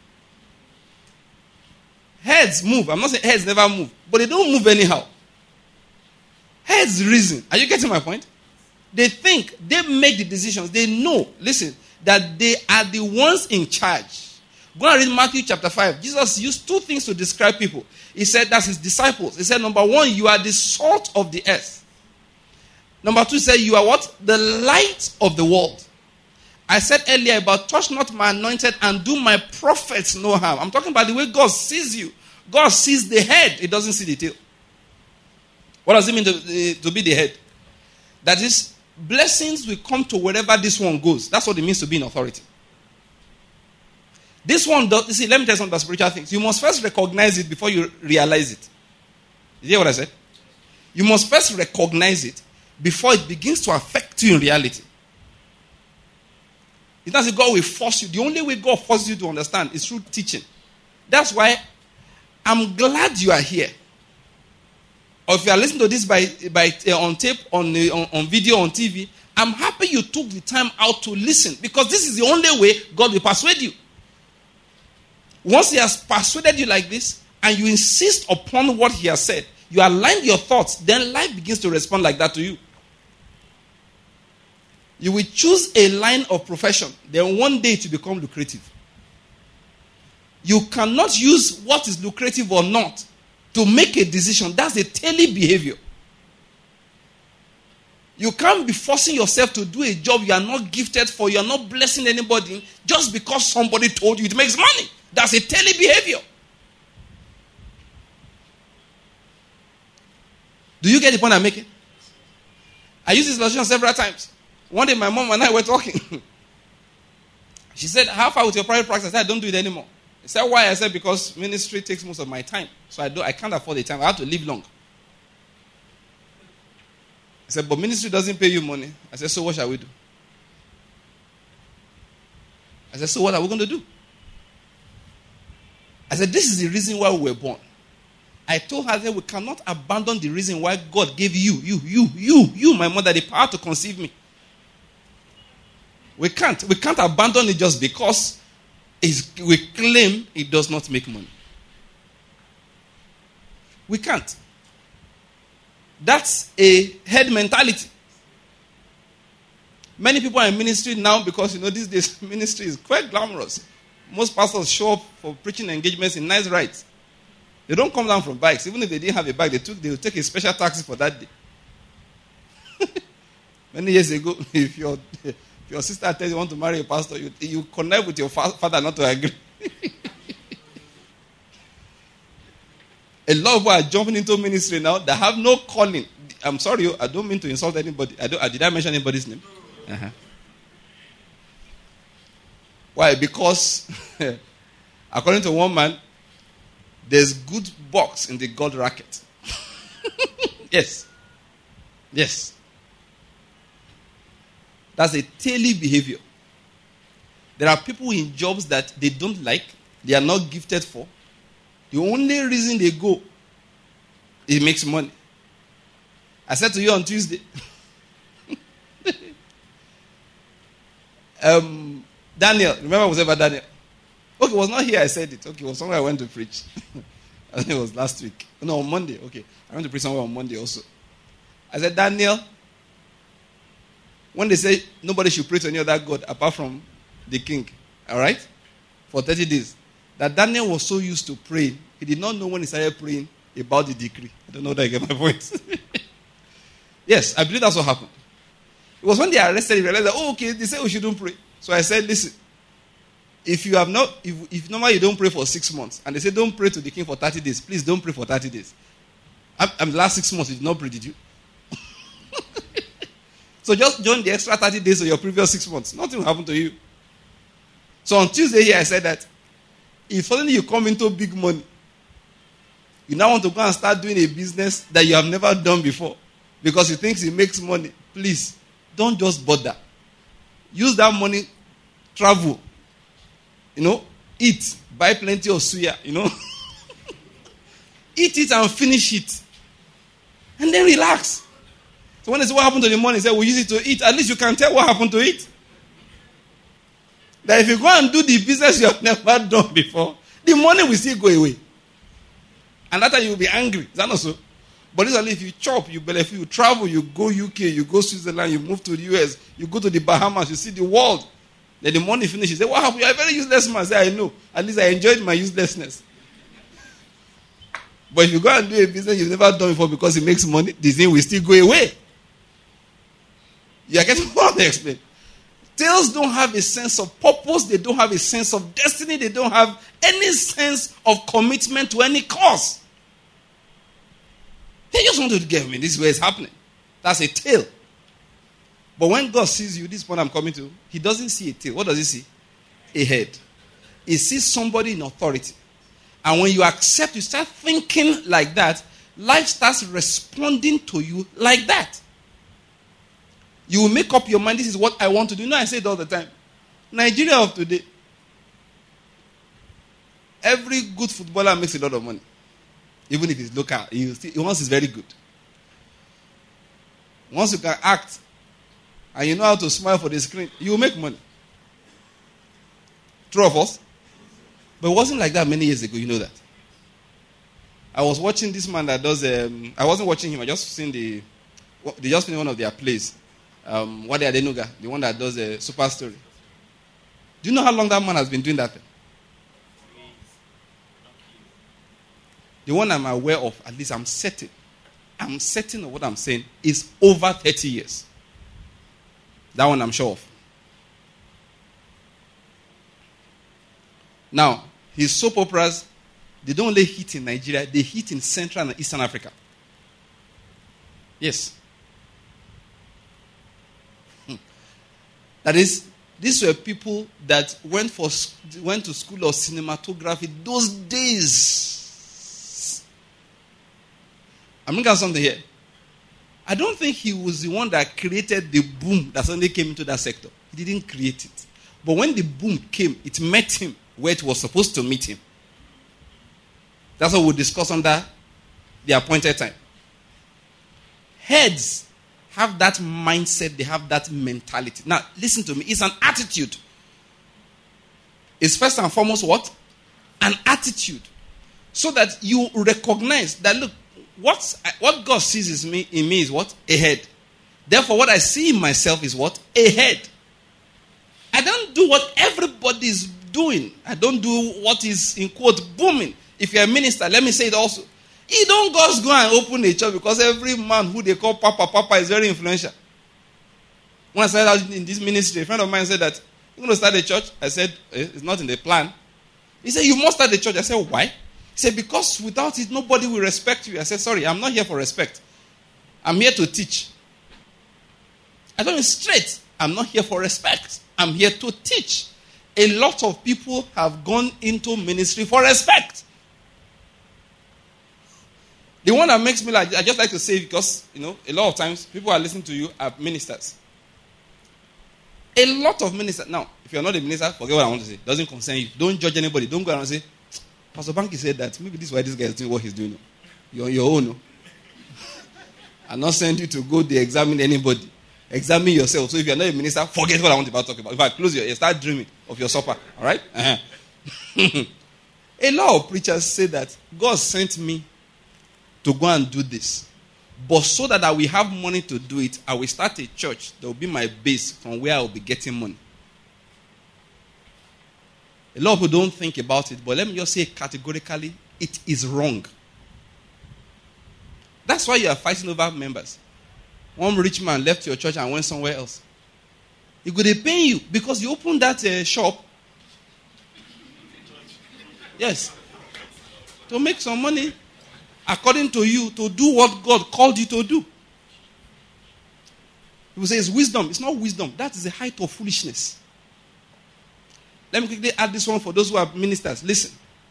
Heads move. I'm not saying heads never move, but they don't move anyhow. Heads reason. Are you getting my point? They think, they make the decisions. They know, listen, that they are the ones in charge. Go and read Matthew chapter 5. Jesus used two things to describe people. He said that's his disciples. He said, number one, you are the salt of the earth. Number two, he said, you are what? The light of the world. I said earlier about touch not my anointed and do my prophets no harm. I'm talking about the way God sees you. God sees the head. He doesn't see the tail. What does it mean to be the head? That is, blessings will come to wherever this one goes. That's what it means to be in authority. This one does, you see, let me tell you something about spiritual things. You must first recognize it before you realize it. You hear what I said? You must first recognize it before it begins to affect you in reality. It's not that God will force you. The only way God forces you to understand is through teaching. That's why I'm glad you are here. Or if you are listening to this on tape, on video, on TV, I'm happy you took the time out to listen, because this is the only way God will persuade you. Once he has persuaded you like this, and you insist upon what he has said, you align your thoughts, then life begins to respond like that to you. You will choose a line of profession, then one day to become lucrative. You cannot use what is lucrative or not to make a decision. That's a daily behavior. You can't be forcing yourself to do a job you are not gifted for, you are not blessing anybody, just because somebody told you it makes money. That's a taily behavior. Do you get the point I'm making? I used this illustration several times. One day my mom and I were talking. She said, how far with your private practice? I said, I don't do it anymore. She said, why? I said, because ministry takes most of my time. So I can't afford the time. I have to live long. I said, but ministry doesn't pay you money. I said, so what shall we do? I said, so what are we going to do? I said, this is the reason why we were born. I told her that we cannot abandon the reason why God gave you, my mother, the power to conceive me. We can't abandon it just because we claim it does not make money. We can't. That's a head mentality. Many people are in ministry now because, these days ministry is quite glamorous. Most pastors show up for preaching engagements in nice rides. They don't come down from bikes. Even if they didn't have a bike, they will take a special taxi for that day. Many years ago, if your sister tells you want to marry a pastor, you connect with your father not to agree. A lot of people are jumping into ministry now that have no calling. I'm sorry, I don't mean to insult anybody. Did I mention anybody's name? Uh-huh. Why? Because, according to one man, there's good box in the gold racket. Yes. That's a taily behavior. There are people in jobs that they don't like, they are not gifted for. The only reason they go, it makes money. I said to you on Tuesday, Daniel, remember whatever Daniel? Okay, it was not here I said it. Okay, it was somewhere I went to preach. I think it was last week. No, on Monday. Okay, I went to preach somewhere on Monday also. I said, Daniel, when they say nobody should pray to any other God apart from the king, all right, for 30 days, that Daniel was so used to praying, he did not know when he started praying about the decree. I don't know whether I get my point. Yes, I believe that's what happened. It was when they arrested, he realized that, okay, they said we shouldn't pray. So I said, listen, if normally you don't pray for 6 months, and they say don't pray to the king for 30 days, please don't pray for 30 days. The last 6 months you did not pray, did you? So just join the extra 30 days of your previous 6 months. Nothing will happen to you. So on Tuesday here I said that if suddenly you come into big money, you now want to go and start doing a business that you have never done before because you think it makes money, please, don't just bother. Use that money, travel, eat, buy plenty of suya, Eat it and finish it. And then relax. So when they say what happened to the money, they say we use it to eat. At least you can tell what happened to it. That if you go and do the business you have never done before, the money will still go away. And that time you will be angry. Is that not so? But usually if you chop, you benefit, you travel, you go UK, you go Switzerland, you move to the US, you go to the Bahamas, you see the world. Then the money finishes. You say, what happened? You are a very useless man. I say, I know. At least I enjoyed my uselessness. But if you go and do a business you've never done before because it makes money, the thing will still go away. You are getting what I explain. Tails don't have a sense of purpose. They don't have a sense of destiny. They don't have any sense of commitment to any cause. They just want to get me. This is where it's happening. That's a tail. But when God sees you, this is what I'm coming to, he doesn't see a tail. What does he see? A head. He sees somebody in authority. And when you accept, you start thinking like that, life starts responding to you like that. You will make up your mind, this is what I want to do. I say it all the time. Nigeria of today, every good footballer makes a lot of money. Even if it's local, once it's very good. Once you can act, and you know how to smile for the screen, you will make money. True of us? But it wasn't like that many years ago, you know that. I was watching this man that does, I wasn't watching him, I just seen they just finished one of their plays. Wade Adenuga, the one that does a super story. Do you know how long that man has been doing that thing? The one I'm aware of, at least I'm certain, I'm certain of what I'm saying, is over 30 years. That one I'm sure of. Now, his soap operas, they don't only hit in Nigeria, they hit in Central and Eastern Africa. Yes. That is, these were people that went to school of cinematography those days. I'm looking at something here. I don't think he was the one that created the boom that suddenly came into that sector. He didn't create it. But when the boom came, it met him where it was supposed to meet him. That's what we'll discuss under the appointed time. Heads have that mindset, they have that mentality. Now, listen to me. It's an attitude. It's first and foremost what? An attitude. So that you recognize that, look, what God sees in me is what? A head. Therefore, what I see in myself is what? A head. I don't do what everybody is doing. I don't do what is, in quote, booming. If you're a minister, let me say it also. You don't just go and open a church because every man who they call Papa is very influential. When I started out in this ministry, a friend of mine said that, you're going to start a church? I said, it's not in the plan. He said, you must start a church. I said, why? He said, because without it, nobody will respect you. I said, sorry, I'm not here for respect. I'm here to teach. I told him straight, I'm not here for respect. I'm here to teach. A lot of people have gone into ministry for respect. The one that makes me like, I just like to say, because, a lot of times people are listening to you are ministers. A lot of ministers. Now, if you're not a minister, forget what I want to say. It doesn't concern you. Don't judge anybody. Don't go around and say, Pastor Banky said that. Maybe this is why this guy is doing what he's doing. You're on your own. No? I'm not sending you to go to examine anybody. Examine yourself. So if you're not a minister, forget what I want to talk about. If I close your ears, start dreaming of your supper. All right? Uh-huh. A lot of preachers say that God sent me to go and do this. But so that I will have money to do it, I will start a church that will be my base from where I will be getting money. A lot of people don't think about it, but let me just say categorically, it is wrong. That's why you are fighting over members. One rich man left your church and went somewhere else. He could pay you because you opened that shop. Yes. To make some money. According to you, to do what God called you to do. People say it's wisdom. It's not wisdom. That is the height of foolishness. Let me quickly add this one for those who are ministers. Listen.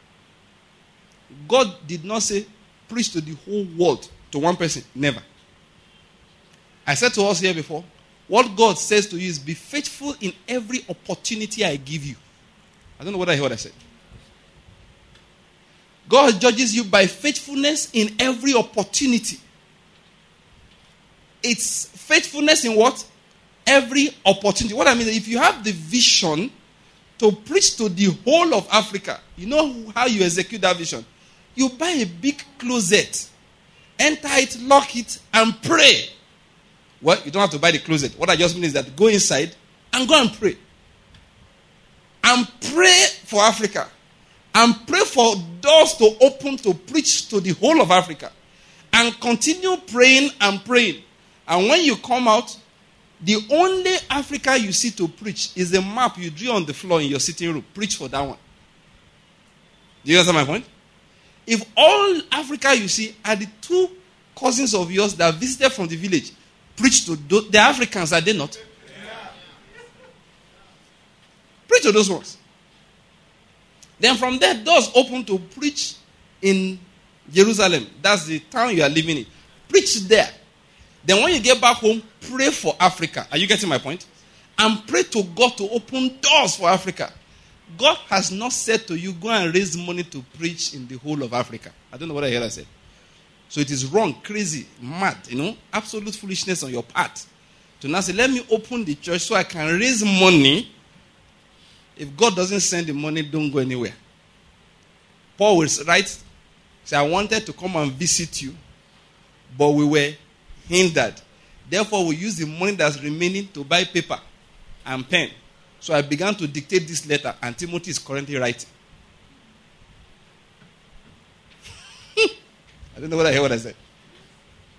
God did not say, preach to the whole world, to one person. Never. I said to us here before, what God says to you is, be faithful in every opportunity I give you. I don't know whether I heard what I said. God judges you by faithfulness in every opportunity. It's faithfulness in what? Every opportunity. What I mean is, if you have the vision to preach to the whole of Africa, you know how you execute that vision? You buy a big closet, enter it, lock it, and pray. Well, you don't have to buy the closet. What I just mean is that go inside and go and pray. And pray for Africa. And pray for doors to open to preach to the whole of Africa. And continue praying and praying. And when you come out, the only Africa you see to preach is the map you drew on the floor in your sitting room. Preach for that one. Do you understand my point? If all Africa you see are the two cousins of yours that visited from the village, preach to the Africans, are they not? Preach to those ones. Then from there, doors open to preach in Jerusalem. That's the town you are living in. Preach there. Then when you get back home, pray for Africa. Are you getting my point? And pray to God to open doors for Africa. God has not said to you, go and raise money to preach in the whole of Africa. I don't know what I said. So it is wrong, crazy, mad, absolute foolishness on your part. To now say, let me open the church so I can raise money. If God doesn't send the money, don't go anywhere. Paul will write, say, I wanted to come and visit you, but we were hindered. Therefore, we use the money that's remaining to buy paper and pen. So I began to dictate this letter, and Timothy is currently writing. I don't know whether I heard what I said.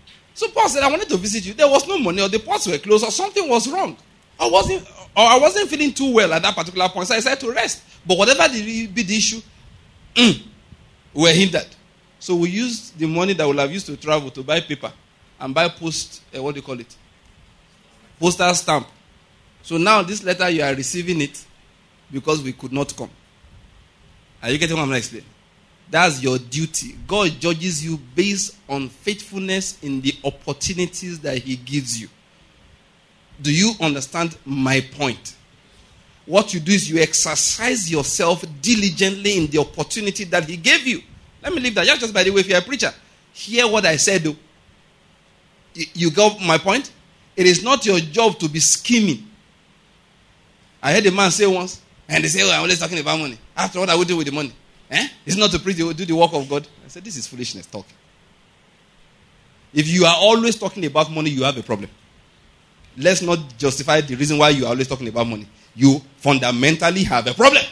So Paul said, I wanted to visit you. There was no money, or the ports were closed, or something was wrong. I wasn't feeling too well at that particular point, so I decided to rest. But whatever be the issue, we were hindered. So we used the money that we'll have used to travel to buy paper and buy postal stamp. So now this letter, you are receiving it because we could not come. Are you getting what I'm going to explain? That's your duty. God judges you based on faithfulness in the opportunities that he gives you. Do you understand my point? What you do is you exercise yourself diligently in the opportunity that he gave you. Let me leave that. Just by the way, if you're a preacher, hear what I said though. You got my point? It is not your job to be scheming. I heard a man say once, and they say, I'm always talking about money. After what I will do with the money? It's not to preach, do the work of God. I said, this is foolishness talking. If you are always talking about money, you have a problem. Let's not justify the reason why you are always talking about money. You fundamentally have a problem.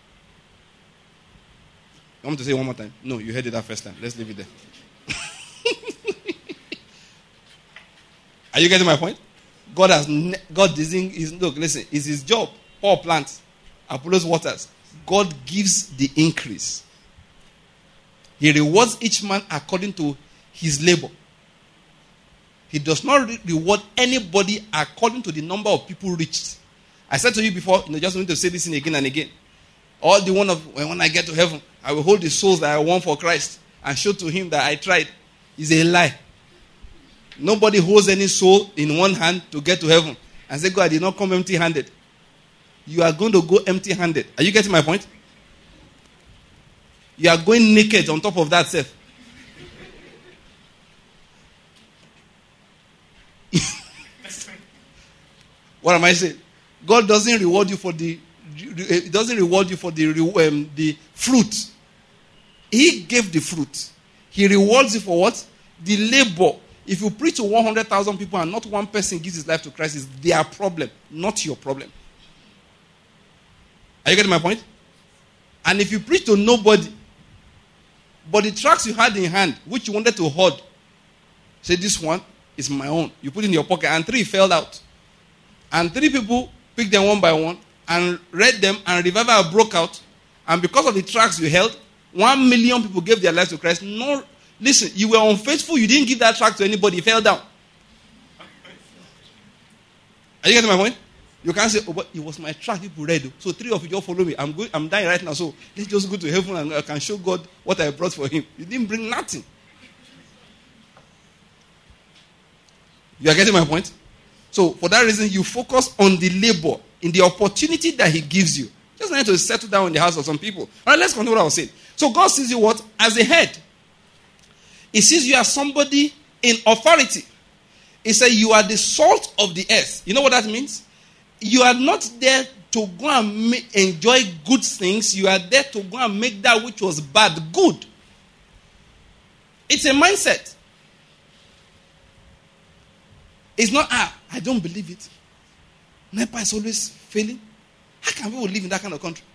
You want me to say it one more time? No, you heard it that first time. Let's leave it there. Are you getting my point? God doesn't, look, listen, it's his job. Paul plants, Apollos waters. God gives the increase. He rewards each man according to his labor. He does not reward anybody according to the number of people reached. I said to you before, just need to say this in again and again. All the one of when I get to heaven, I will hold the souls that I won for Christ and show to him that I tried. Is a lie. Nobody holds any soul in one hand to get to heaven and say, God, I did not come empty-handed. You are going to go empty-handed. Are you getting my point? You are going naked on top of that self. What am I saying? God doesn't reward you for the fruit. He gave the fruit. He rewards you for what? The labor. If you preach to 100,000 people and not one person gives his life to Christ, it's their problem, not your problem. Are you getting my point? And if you preach to nobody, but the tracts you had in hand, which you wanted to hoard, say, this one is my own. You put it in your pocket, and 3 fell out. And 3 people picked them one by one and read them, and revival broke out. And because of the tracts you held, 1 million people gave their lives to Christ. No, listen, you were unfaithful. You didn't give that tract to anybody. It fell down. Are you getting my point? You can't say, oh, but it was my tract people read. So 3 of you just follow me. I'm dying right now. So let's just go to heaven and I can show God what I brought for him. You didn't bring nothing. You are getting my point? So for that reason, you focus on the labor, in the opportunity that he gives you. Just need to settle down in the house of some people. All right, let's continue what I was saying. So God sees you what? As a head. He sees you as somebody in authority. He said you are the salt of the earth. You know what that means? You are not there to go and enjoy good things. You are there to go and make that which was bad good. It's a mindset. It's not, I don't believe it. NEPA is always failing. How can people live in that kind of country?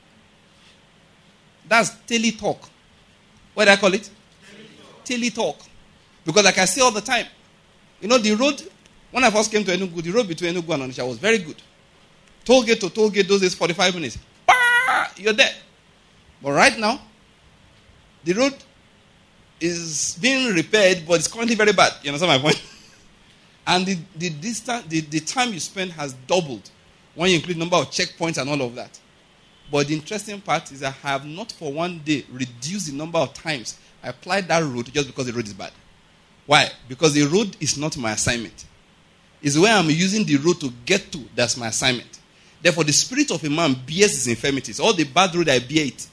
That's tele-talk. What do I call it? Tele-talk. Because like I say all the time, the road, when I first came to Enugu, the road between Enugu and Onitsha was very good. Toll gate to toll gate, those days, 45 minutes. Bah! You're there. But right now, the road is being repaired, but it's currently very bad. You understand my point? And the distance, the time you spend has doubled when you include number of checkpoints and all of that. But the interesting part is I have not for one day reduced the number of times I applied that road just because the road is bad. Why? Because the road is not my assignment. It's where I'm using the road to get to that's my assignment. Therefore, the spirit of a man bears his infirmities. All the bad road, I bear it.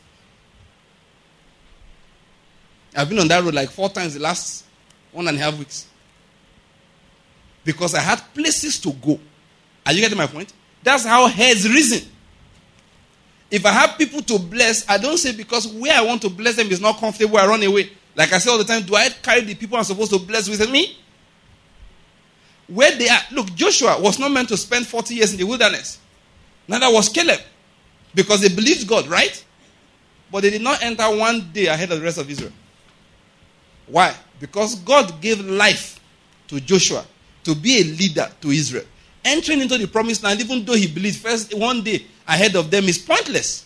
I've been on that road like 4 times the last 1.5 weeks. Because I had places to go. Are you getting my point? That's how heads reason. If I have people to bless, I don't say because where I want to bless them is not comfortable, I run away. Like I say all the time, do I carry the people I'm supposed to bless with me? Where they are. Look, Joshua was not meant to spend 40 years in the wilderness. Neither was Caleb. Because they believed God, right? But they did not enter one day ahead of the rest of Israel. Why? Because God gave life to Joshua to be a leader to Israel. Entering into the promised land, even though he believed first one day ahead of them, is pointless.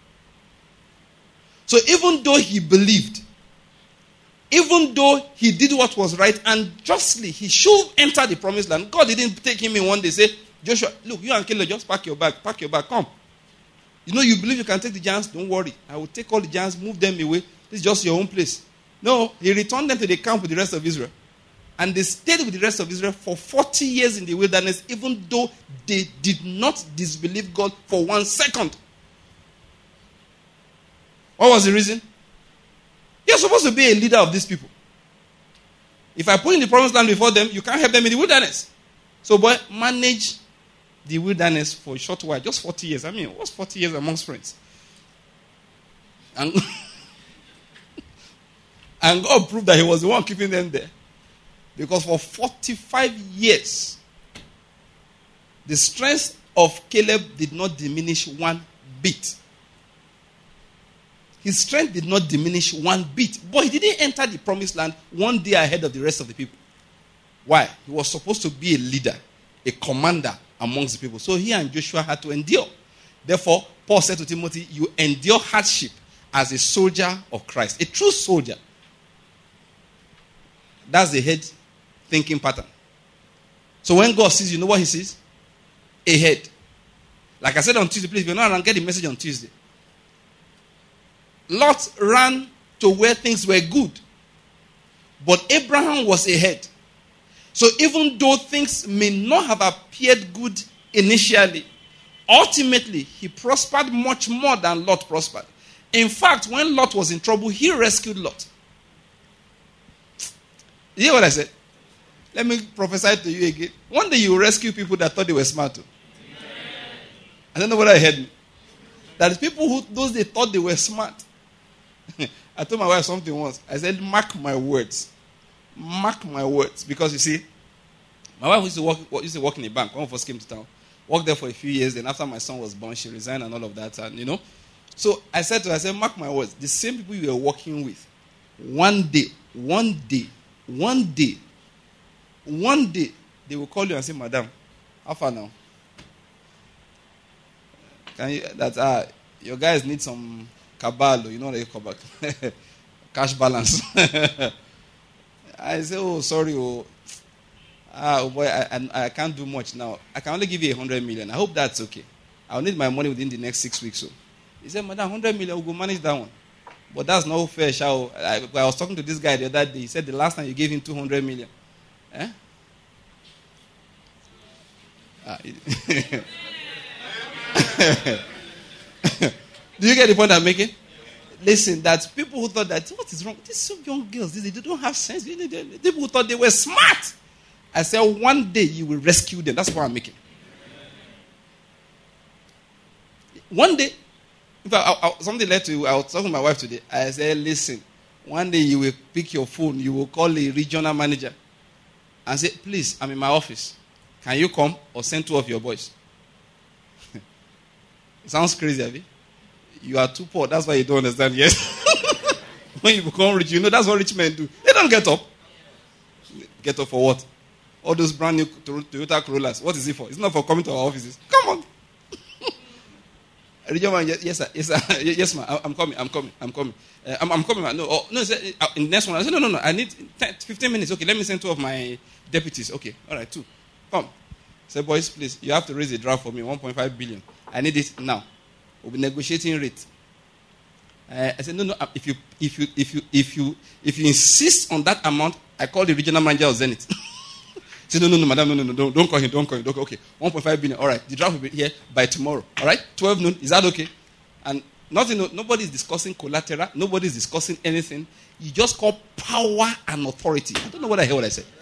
So even though he believed, even though he did what was right and justly, he should enter the promised land. God didn't take him in one day, say, Joshua, look, you and Caleb, just pack your bag, come. You believe you can take the giants, don't worry. I will take all the giants, move them away. This is just your own place. No, he returned them to the camp with the rest of Israel. And they stayed with the rest of Israel for 40 years in the wilderness, even though they did not disbelieve God for 1 second. What was the reason? You're supposed to be a leader of these people. If I put in the promised land before them, you can't help them in the wilderness. So, boy, manage the wilderness for a short while, just 40 years. I mean, what's 40 years amongst friends? And, and God proved that he was the one keeping them there. Because for 45 years, the strength of Caleb did not diminish one bit. His strength did not diminish one bit. But he didn't enter the promised land one day ahead of the rest of the people. Why? He was supposed to be a leader, a commander amongst the people. So he and Joshua had to endure. Therefore, Paul said to Timothy, you endure hardship as a soldier of Christ. A true soldier. That's the head thinking pattern. So when God sees, you know what he sees? A head. Like I said on Tuesday, please, if you're not around, get the message on Tuesday. Lot ran to where things were good. But Abraham was a head. So even though things may not have appeared good initially, ultimately he prospered much more than Lot prospered. In fact, when Lot was in trouble, he rescued Lot. You hear what I said? Let me prophesy to you again. One day you will rescue people that thought they were smart too. I don't know whether I heard me. That is people who those they thought they were smart. I told my wife something once. I said, mark my words. Mark my words. Because you see, my wife used to work in a bank when we first came to town. Worked there for a few years. Then after my son was born, she resigned and all of that. And So I said to her, mark my words. The same people you were working with, one day, they will call you and say, Madam, how far now? Can you, your guys need some cabal, you know what they call back? Cash balance. I say, oh, sorry, boy, I can't do much now. I can only give you 100 million. I hope that's okay. I'll need my money within the next 6 weeks. So he said, Madam, 100 million, we'll go manage that one. But that's no fair, shall I was talking to this guy the other day. He said the last time you gave him 200 million. Eh? Do you get the point I'm making? Listen, that people who thought that, what is wrong? These so young girls, they don't have sense. People who thought they were smart. I said, one day you will rescue them. That's what I'm making. One day, in fact, something led to, I was talking to my wife today. I said, listen, one day you will pick your phone, you will call a regional manager and say, please, I'm in my office. Can you come or send 2 of your boys? It sounds crazy, Abby. You are too poor. That's why you don't understand yet. When you become rich, that's what rich men do. They don't get up. Get up for what? All those brand new Toyota Corollas. What is it for? It's not for coming to our offices. Come on. Yes, sir. Yes, sir. Yes, ma'am. I'm coming. I'm coming, ma'am. No, in the next one. I said, no. I need 15 minutes. Okay, let me send 2 of my deputies. Okay, all right, 2. Come. I said, boys, please, you have to raise a draft for me, 1.5 billion. I need it now. We'll be negotiating rate. I said, no. If you insist on that amount, I call the regional manager of Zenith. Say, no, madam, no, don't call him. Okay, 1.5 billion. All right, the draft will be here by tomorrow. All right, 12 noon. Is that okay? And nobody is discussing collateral. Nobody is discussing anything. You just call power and authority. I don't know what I heard what I said.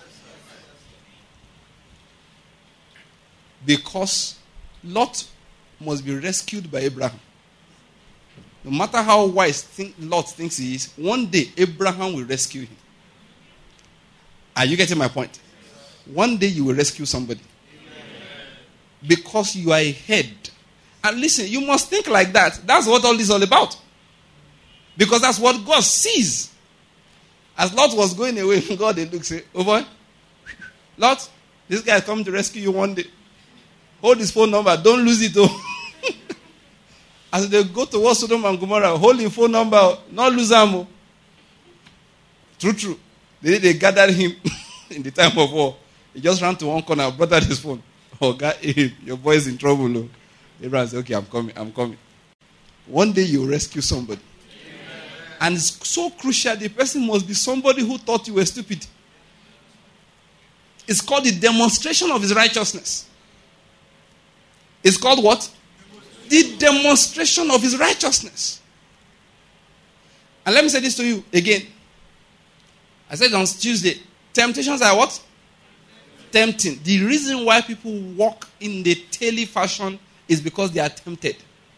Because Lot must be rescued by Abraham. No matter how wise Lot thinks he is, one day Abraham will rescue him. Are you getting my point? One day you will rescue somebody. Because you are a head. And listen, you must think like that. That's what all this is all about. Because that's what God sees. As Lot was going away, God they look say, oh boy, Lord, this guy is coming to rescue you one day. Hold his phone number. Don't lose it, though. As they go towards Sodom and Gomorrah, hold his phone number. Not lose him. True. They gathered him in the time of war. He just ran to one corner, brought out his phone. Oh, God, your boy is in trouble. Oh. Abraham said, okay, I'm coming. One day you'll rescue somebody. Amen. And it's so crucial, the person must be somebody who thought you were stupid. It's called the demonstration of his righteousness. It's called what? The demonstration of his righteousness. And let me say this to you again. I said on Tuesday, temptations are what? Tempting. The reason why people walk in the daily fashion is because they are tempted.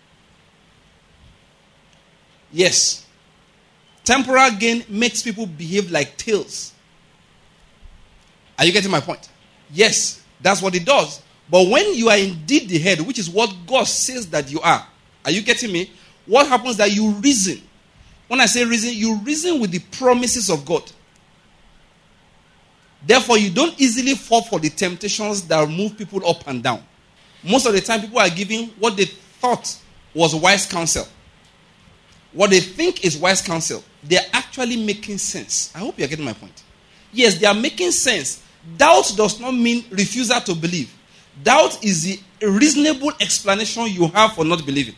Yes. Temporal gain makes people behave like tails. Are you getting my point? Yes, that's what it does. But when you are indeed the head, which is what God says that you are you getting me? What happens that you reason? When I say reason, you reason with the promises of God. Therefore, you don't easily fall for the temptations that move people up and down. Most of the time, people are giving what they thought was wise counsel. What they think is wise counsel. They're actually making sense. I hope you're getting my point. Yes, they are making sense. Doubt does not mean refusal to believe. Doubt is the reasonable explanation you have for not believing.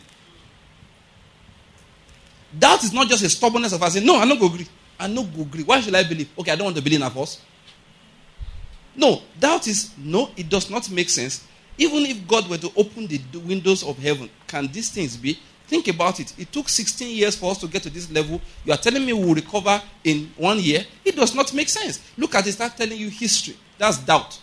Doubt is not just a stubbornness of us saying, no, I'm not going to agree. I'm not going to agree. Why should I believe? Okay, I don't want to believe in a force. No, doubt is, no, it does not make sense. Even if God were to open the windows of heaven, can these things be? Think about it. It took 16 years for us to get to this level. You are telling me we will recover in 1 year? It does not make sense. Look at it, start telling you history. That's doubt.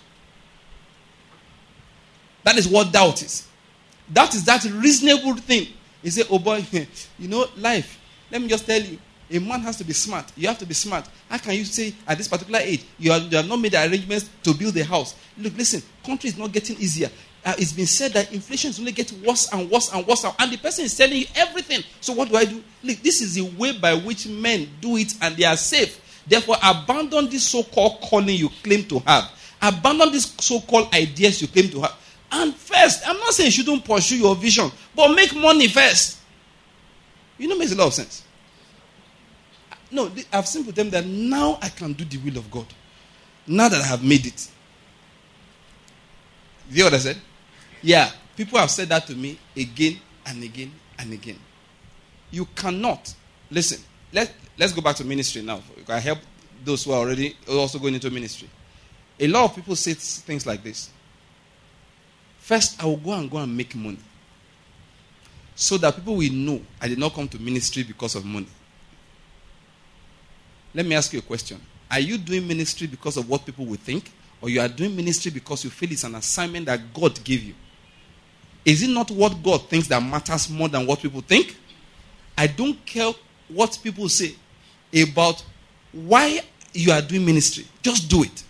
That is what doubt is. Doubt is that reasonable thing. You say, oh boy, life. Let me just tell you. A man has to be smart. You have to be smart. How can you say at this particular age, you have not made the arrangements to build a house? Look, listen, country is not getting easier. It's been said that inflation is only getting worse and worse and worse. And the person is telling you everything. So what do I do? Look, this is the way by which men do it and they are safe. Therefore, abandon this so-called calling you claim to have. Abandon these so-called ideas you claim to have. And first, I'm not saying you shouldn't pursue your vision, but make money first. It makes a lot of sense. No, I've seen with them that now I can do the will of God. Now that I have made it. You hear what I said? Yeah. People have said that to me again and again and again. You cannot. Listen, let's go back to ministry now. I help those who are also going into ministry. A lot of people say things like this. First, I will go and make money. So that people will know I did not come to ministry because of money. Let me ask you a question. Are you doing ministry because of what people will think? Or you are doing ministry because you feel it's an assignment that God gave you? Is it not what God thinks that matters more than what people think? I don't care what people say about why you are doing ministry. Just do it.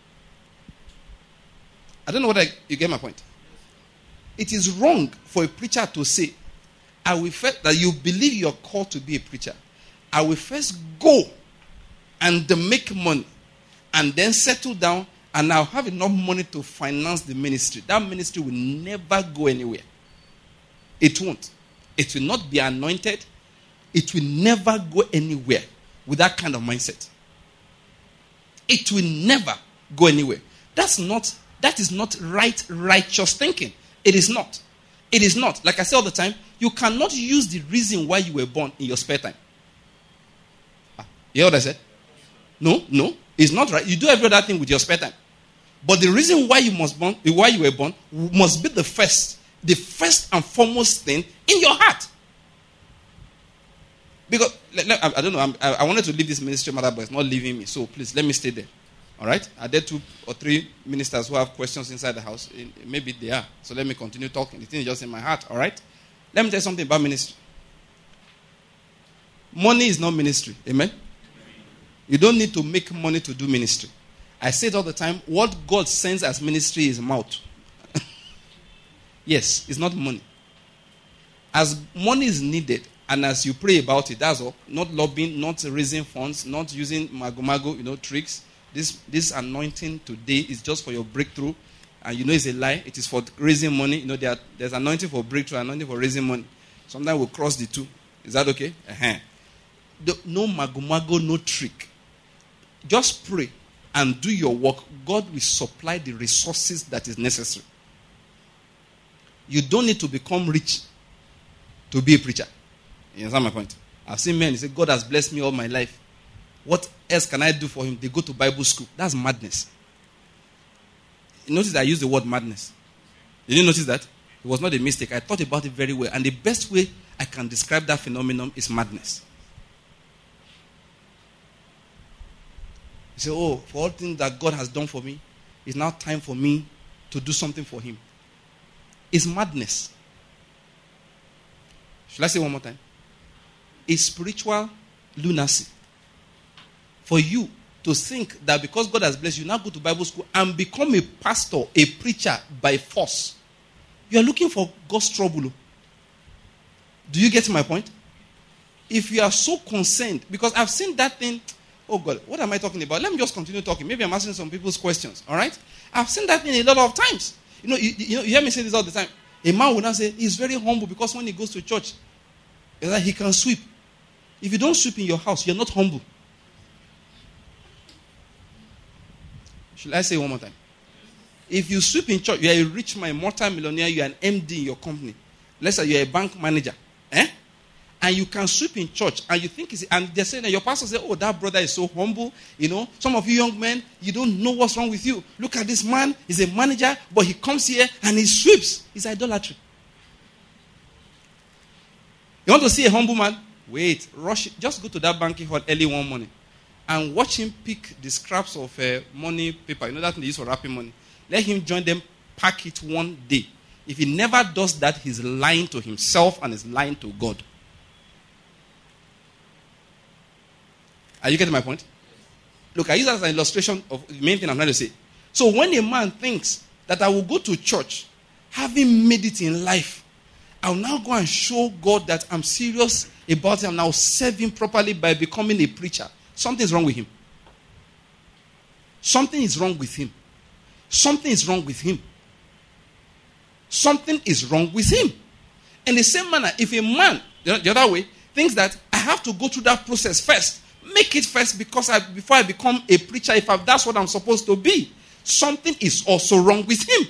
I don't know whether you get my point. It is wrong for a preacher to say, I will first, that you believe you are called to be a preacher. I will first go and make money and then settle down and I'll have enough money to finance the ministry. That ministry will never go anywhere. It won't. It will not be anointed. It will never go anywhere with that kind of mindset. It will never go anywhere. That is not righteous thinking. It is not. It is not. Like I say all the time, you cannot use the reason why you were born in your spare time. You hear what I said? No, it's not right. You do every other thing with your spare time. But the reason why you were born must be the first and foremost thing in your heart. Because, I don't know, I wanted to leave this ministry matter, but it's not leaving me. So please, let me stay there. All right? Are there 2 or 3 ministers who have questions inside the house? Maybe they are. So let me continue talking. The thing is just in my heart. All right? Let me tell you something about ministry. Money is not ministry. Amen? You don't need to make money to do ministry. I say it all the time. What God sends as ministry is mouth. Yes, it's not money. As money is needed, and as you pray about it, that's all. Not lobbying, not raising funds, not using mago-mago, tricks. this anointing today is just for your breakthrough, and you know it's a lie. It is for raising money. You know there's anointing for breakthrough, anointing for raising money. Sometimes we'll cross the two. Is that okay? No mago, no trick. Just pray and do your work. God will supply the resources that is necessary. You don't need to become rich to be a preacher. You understand my point? I've seen men say, God has blessed me all my life. What else can I do for him? They go to Bible school. That's madness. You notice I used the word madness. Did you notice that? It was not a mistake. I thought about it very well. And the best way I can describe that phenomenon is madness. You say, oh, for all things that God has done for me, it's now time for me to do something for him. It's madness. Should I say one more time? It's spiritual lunacy. For you to think that because God has blessed you, now go to Bible school and become a pastor, a preacher by force. You are looking for God's trouble. Do you get my point? If you are so concerned, because I've seen that thing, oh God, what am I talking about? Let me just continue talking. Maybe I'm asking some people's questions, all right? I've seen that thing a lot of times. You hear me say this all the time. A man will not say, he's very humble because when he goes to church, it's like he can sweep. If you don't sweep in your house, you're not humble. Should I say one more time? If you sweep in church, you are a rich man, multi-millionaire, you are an MD in your company. Let's say you're a bank manager. And you can sweep in church, and you think and they're saying that your pastor said, oh, that brother is so humble. Some of you young men, you don't know what's wrong with you. Look at this man, he's a manager, but he comes here and he sweeps. It's idolatry. You want to see a humble man? Wait, rush, just go to that banking hall early one morning and watch him pick the scraps of money paper. You know that they use for wrapping money. Let him join them, pack it one day. If he never does that, he's lying to himself and is lying to God. Are you getting my point? Look, I use that as an illustration of the main thing I'm trying to say. So when a man thinks that I will go to church, having made it in life, I'll now go and show God that I'm serious about him. Now serve him properly by becoming a preacher. Something's wrong with him. Something is wrong with him. Something is wrong with him. Something is wrong with him. In the same manner, if a man, the other way, thinks that I have to go through that process first, make it first because before I become a preacher, that's what I'm supposed to be, something is also wrong with him.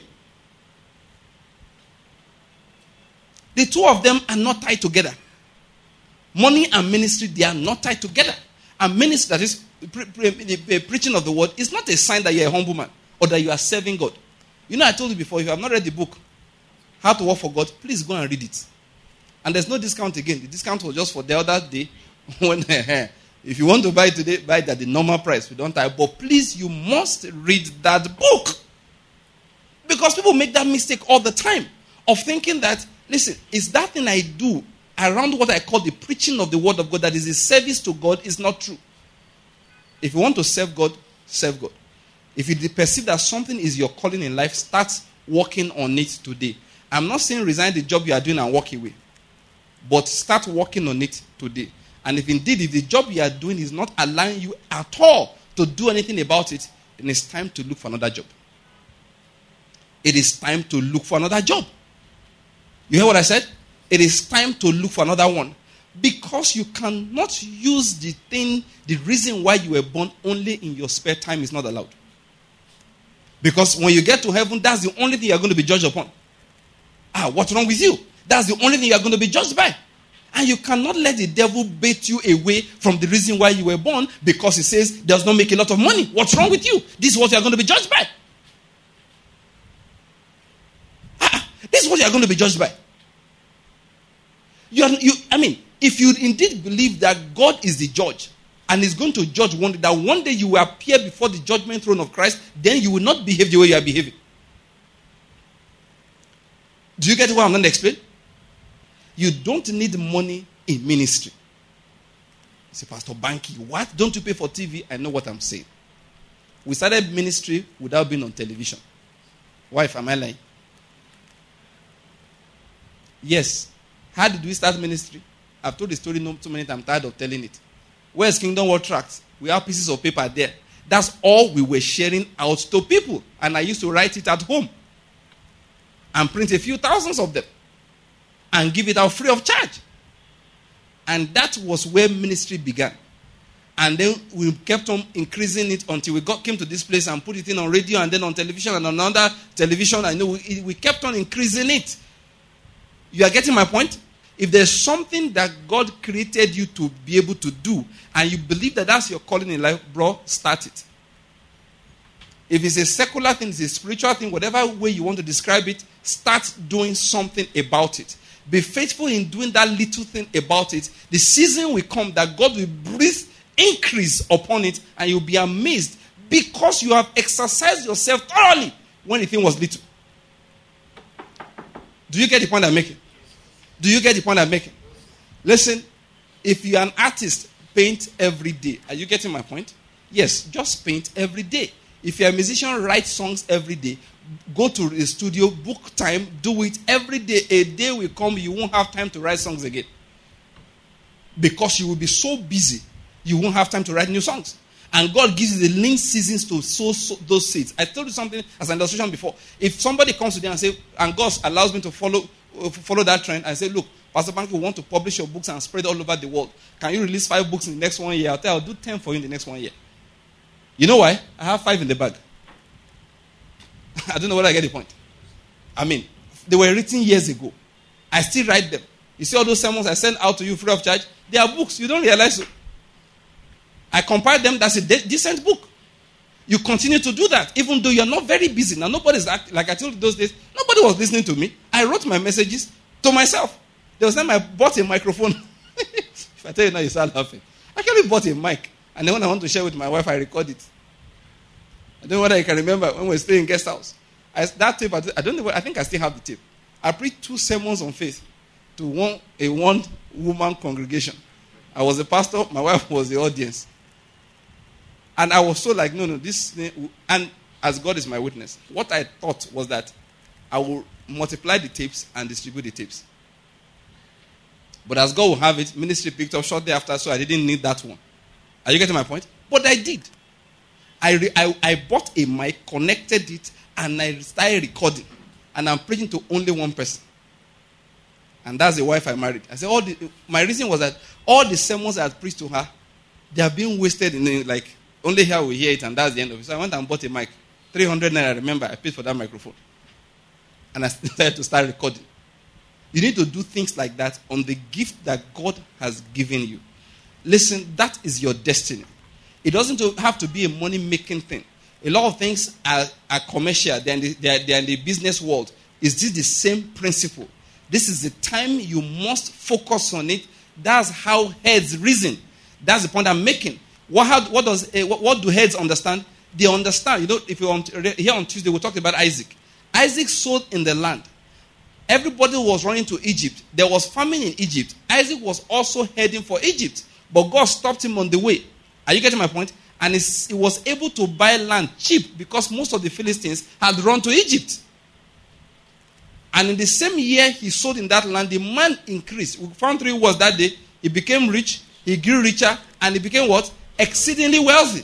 The two of them are not tied together. Money and ministry, they are not tied together. And ministry, that is, the preaching of the word, is not a sign that you're a humble man or that you are serving God. I told you before, if you have not read the book, How to Work for God, please go and read it. And there's no discount again. The discount was just for the other day. When if you want to buy it today, buy it at the normal price. We don't have. But please, you must read that book. Because people make that mistake all the time of thinking that, listen, is that thing I do around what I call the preaching of the word of God that is a service to God is not true. If you want to serve God, serve God. If you perceive that something is your calling in life, start working on it today. I'm not saying resign the job you are doing and walk away. But start working on it today. And if the job you are doing is not allowing you at all to do anything about it, then it's time to look for another job. It is time to look for another job. You hear what I said? It is time to look for another one. Because you cannot use the reason why you were born only in your spare time is not allowed. Because when you get to heaven, that's the only thing you're going to be judged upon. What's wrong with you? That's the only thing you're going to be judged by. And you cannot let the devil bait you away from the reason why you were born because he says does not make a lot of money. What's wrong with you? This is what you're going to be judged by. This is what you're going to be judged by. If you indeed believe that God is the judge and is going to judge one day, that one day you will appear before the judgment throne of Christ, then you will not behave the way you are behaving. Do you get what I'm going to explain? You don't need money in ministry. You say, Pastor Banky, what? Don't you pay for TV? I know what I'm saying. We started ministry without being on television. Wife, am I lying? Yes. How did we start ministry? I've told the story so many times, I'm tired of telling it. Where's Kingdom World Tracts? We have pieces of paper there. That's all we were sharing out to people. And I used to write it at home and print a few thousands of them and give it out free of charge. And that was where ministry began. And then we kept on increasing it until we came to this place and put it in on radio and then on television and on another television. I know we kept on increasing it. You are getting my point? If there's something that God created you to be able to do and you believe that that's your calling in life, bro, start it. If it's a secular thing, it's a spiritual thing, whatever way you want to describe it, start doing something about it. Be faithful in doing that little thing about it. The season will come that God will breathe increase upon it and you'll be amazed because you have exercised yourself thoroughly when the thing was little. Do you get the point I'm making? Do you get the point I'm making? Listen, if you're an artist, paint every day. Are you getting my point? Yes, just paint every day. If you're a musician, write songs every day. Go to a studio, book time, do it every day. A day will come, you won't have time to write songs again. Because you will be so busy, you won't have time to write new songs. And God gives you the lean seasons to sow those seeds. I told you something as an illustration before. If somebody comes to them and say, and God allows me to follow that trend, and say, look, Pastor Banky, we want to publish your books and spread all over the world. Can you release 5 books in the next 1 year? I'll do 10 for you in the next 1 year. You know why? I have 5 in the bag. I don't know whether I get the point. I mean, they were written years ago. I still write them. You see all those sermons I send out to you free of charge? They are books. You don't realize so. I compile them. That's a decent book. You continue to do that, even though you're not very busy. Now, nobody's like I told you those days, nobody was listening to me. I wrote my messages to myself. There was time I bought a microphone. If I tell you now, you start laughing. I actually bought a mic. And then when I want to share with my wife, I record it. I don't know whether you can remember when we were staying in guest house. That tape, I don't know. I think I still have the tape. I preached 2 sermons on faith to a one-woman congregation. I was the pastor. My wife was the audience. And I was so like, no, this thing. And as God is my witness, what I thought was that I will multiply the tapes and distribute the tapes. But as God will have it, ministry picked up shortly after, so I didn't need that one. Are you getting my point? But I did. I bought a mic, connected it, and I started recording. And I'm preaching to only one person. And that's the wife I married. I said, my reason was that all the sermons I had preached to her, they are being wasted in like, only here we hear it, and that's the end of it. So I went and bought a mic. 300 naira, I remember, I paid for that microphone. And I started to start recording. You need to do things like that on the gift that God has given you. Listen, that is your destiny. It doesn't have to be a money-making thing. A lot of things are commercial. They're in the business world. Is this the same principle? This is the time you must focus on it. That's how heads reason. That's the point I'm making. What do heads understand? They understand. You know, if you're here on Tuesday, we'll talk about Isaac. Isaac sowed in the land. Everybody was running to Egypt. There was famine in Egypt. Isaac was also heading for Egypt. But God stopped him on the way. Are you getting my point? And he was able to buy land cheap because most of the Philistines had run to Egypt. And in the same year he sowed in that land, the man increased. We found 3 words that day. He became rich, he grew richer, and he became what? Exceedingly wealthy.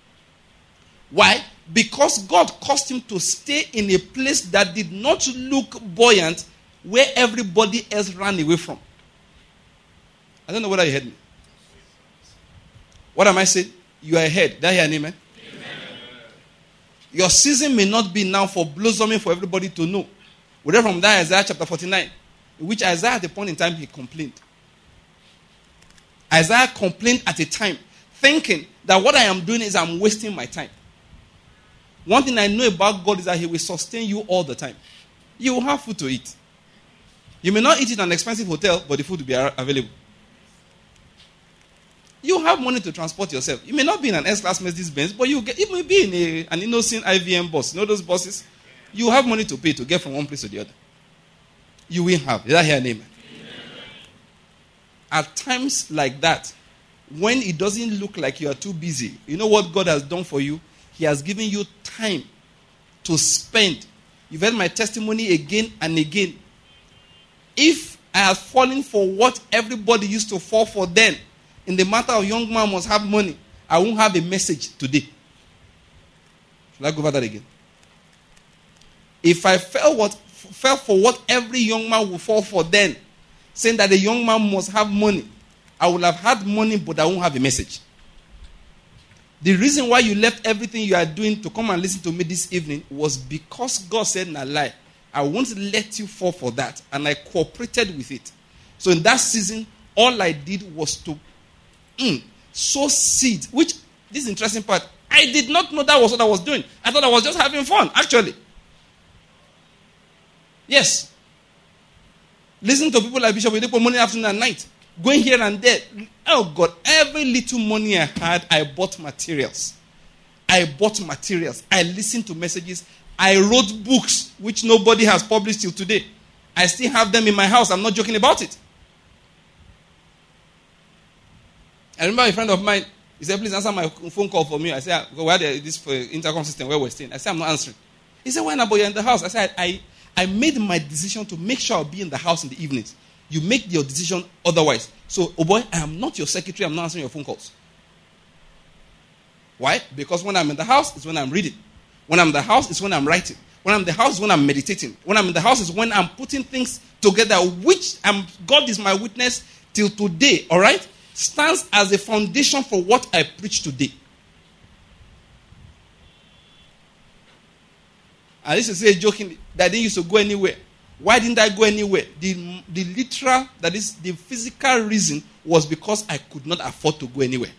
Why? Because God caused him to stay in a place that did not look buoyant, where everybody else ran away from. I don't know whether you heard me. What am I saying? You are ahead. Did I hear an amen? Amen? Your season may not be now for blossoming for everybody to know. We read from that Isaiah chapter 49, in which Isaiah at the point in time he complained. Isaiah complained at a time, thinking that what I am doing is I'm wasting my time. One thing I know about God is that he will sustain you all the time. You will have food to eat. You may not eat in an expensive hotel, but the food will be available. You have money to transport yourself. You may not be in an S-class Mercedes-Benz, but you may be in an innocent IVM bus. You know those buses? You have money to pay to get from one place to the other. You will have. Did I hear an amen? At times like that, when it doesn't look like you are too busy, you know what God has done for you? He has given you time to spend. You've heard my testimony again and again. If I had fallen for what everybody used to fall for then, in the matter of young man must have money, I won't have a message today. Should I go over that again? If I fell for what every young man will fall for then, saying that the young man must have money, I would have had money, but I won't have a message. The reason why you left everything you are doing to come and listen to me this evening was because God said, "Na lie, I won't let you fall for that," and I cooperated with it. So in that season, all I did was to sow seed, which, this interesting part, I did not know that was what I was doing. I thought I was just having fun, actually. Yes. Listen to people like Bishop Oyedepo morning, afternoon, and night. Going here and there. Oh God, every little money I had, I bought materials. I listened to messages. I wrote books, which nobody has published till today. I still have them in my house. I'm not joking about it. I remember a friend of mine, he said, "Please answer my phone call for me." I said, "We had this intercom system where we're staying." I said, "I'm not answering." He said, "Why not? But you're in the house." I said, I made my decision to make sure I'll be in the house in the evenings. You make your decision otherwise. So, oh boy, I am not your secretary. I'm not answering your phone calls. Why? Because when I'm in the house, it's when I'm reading. When I'm in the house, it's when I'm writing. When I'm in the house, it's when I'm meditating. When I'm in the house, it's when I'm putting things together, which God is my witness till today, all right, stands as a foundation for what I preach today. I used to say jokingly that I didn't used to go anywhere. Why didn't I go anywhere? The literal, that is the physical reason, was because I could not afford to go anywhere.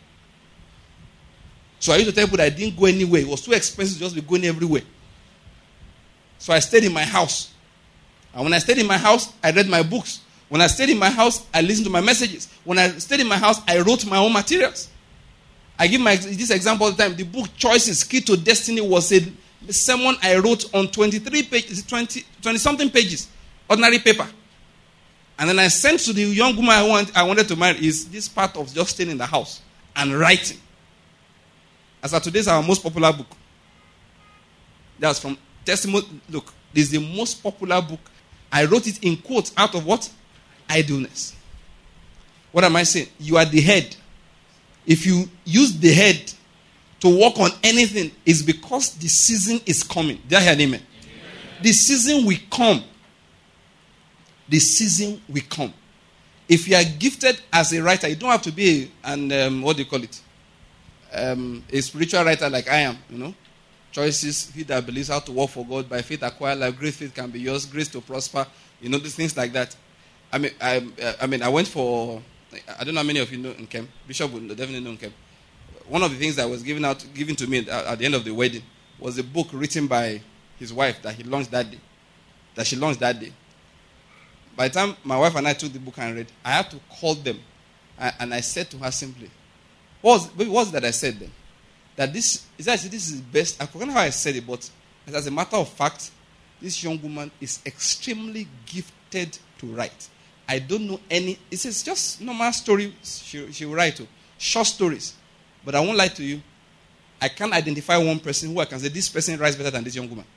So I used to tell people that I didn't go anywhere. It was too expensive to just be going everywhere. So I stayed in my house. And when I stayed in my house, I read my books. When I stayed in my house, I listened to my messages. When I stayed in my house, I wrote my own materials. I give this example all the time. The book Choices, Key to Destiny was a sermon I wrote on 23 pages, 20-something pages, ordinary paper. And then I sent to the young woman I wanted to marry, is this part of just staying in the house and writing. As of today, it's our most popular book. That's from Testimony. Look, this is the most popular book. I wrote it in quotes out of what? Idleness. What am I saying? You are the head. If you use the head to work on anything, it's because the season is coming. Did I hear an amen? The season will come. The season will come. If you are gifted as a writer, you don't have to be what do you call it? A spiritual writer like I am, you know. Choices, he that believes how to work for God, by faith acquire life, great faith can be yours, grace to prosper, you know, these things like that. I went for, I don't know how many of you know Nkem. Bishop would definitely know Nkem. One of the things that was given to me at the end of the wedding was a book written by his wife that she launched that day. By the time my wife and I took the book and read, I had to call them, and I said to her simply, what was that I said then? That this is best. I forgot how I said it, but as a matter of fact, this young woman is extremely gifted to write. I don't know any. It's just normal story. She will write short stories. But I won't lie to you. I can't identify one person who I can say this person writes better than this young woman.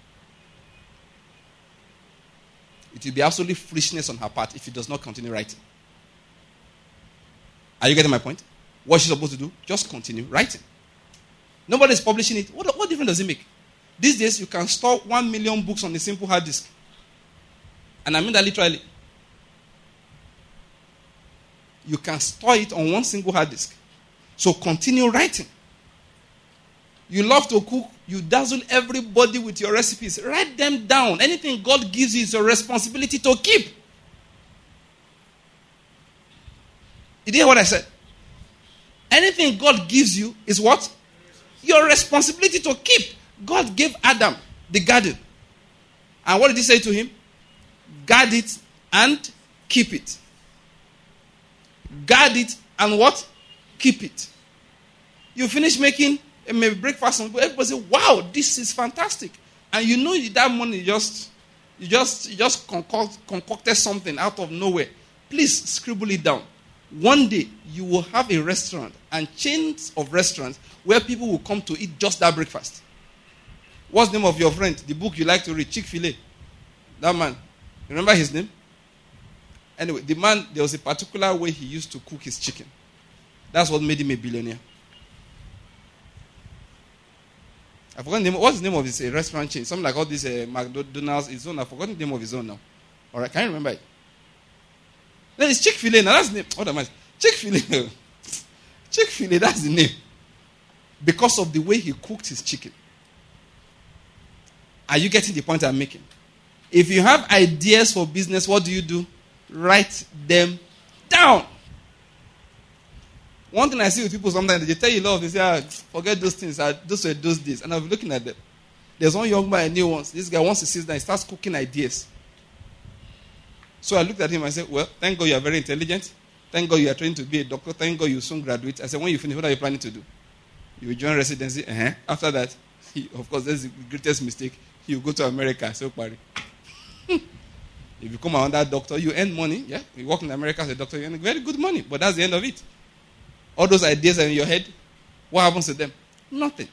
It will be absolutely foolishness on her part if she does not continue writing. Are you getting my point? What she's supposed to do? Just continue writing. Nobody is publishing it. What difference does it make? These days, you can store 1 million books on a simple hard disk. And I mean that literally. You can store it on one single hard disk. So continue writing. You love to cook. You dazzle everybody with your recipes. Write them down. Anything God gives you is your responsibility to keep. You hear what I said? Anything God gives you is what? Your responsibility to keep. God gave Adam the garden. And what did he say to him? Guard it and keep it. Guard it and what? Keep it. You finish making maybe breakfast and everybody say, wow, this is fantastic. And you know that morning you just concocted something out of nowhere. Please scribble it down. One day you will have a restaurant and chains of restaurants where people will come to eat just that breakfast. What's the name of your friend? The book you like to read, Chick-fil-A. That man. Remember his name? Anyway, the man, there was a particular way he used to cook his chicken. That's what made him a billionaire. I forgot the name. What's the name of his restaurant chain? Something like all this McDonald's. His own. I forgot the name of his own now. All right, can you remember it? Then it's Chick-fil-A. Now that's the name. What am I? Chick-fil-A. Chick-fil-A. That's the name. Because of the way he cooked his chicken. Are you getting the point I'm making? If you have ideas for business, what do? Write them down. One thing I see with people sometimes, they tell you a lot of this, forget those things, those were those days. And I've been looking at them. There's one young man I knew once. This guy wants to sit down, he starts cooking ideas. So I looked at him and said, well, thank God you are very intelligent. Thank God you are trained to be a doctor. Thank God you soon graduate. I said, when you finish, what are you planning to do? You will join residency. After that, of course, that's the greatest mistake. You go to America. So, if you become another doctor, you earn money. Yeah, you work in America as a doctor, you earn very good money. But that's the end of it. All those ideas are in your head. What happens to them? Nothing.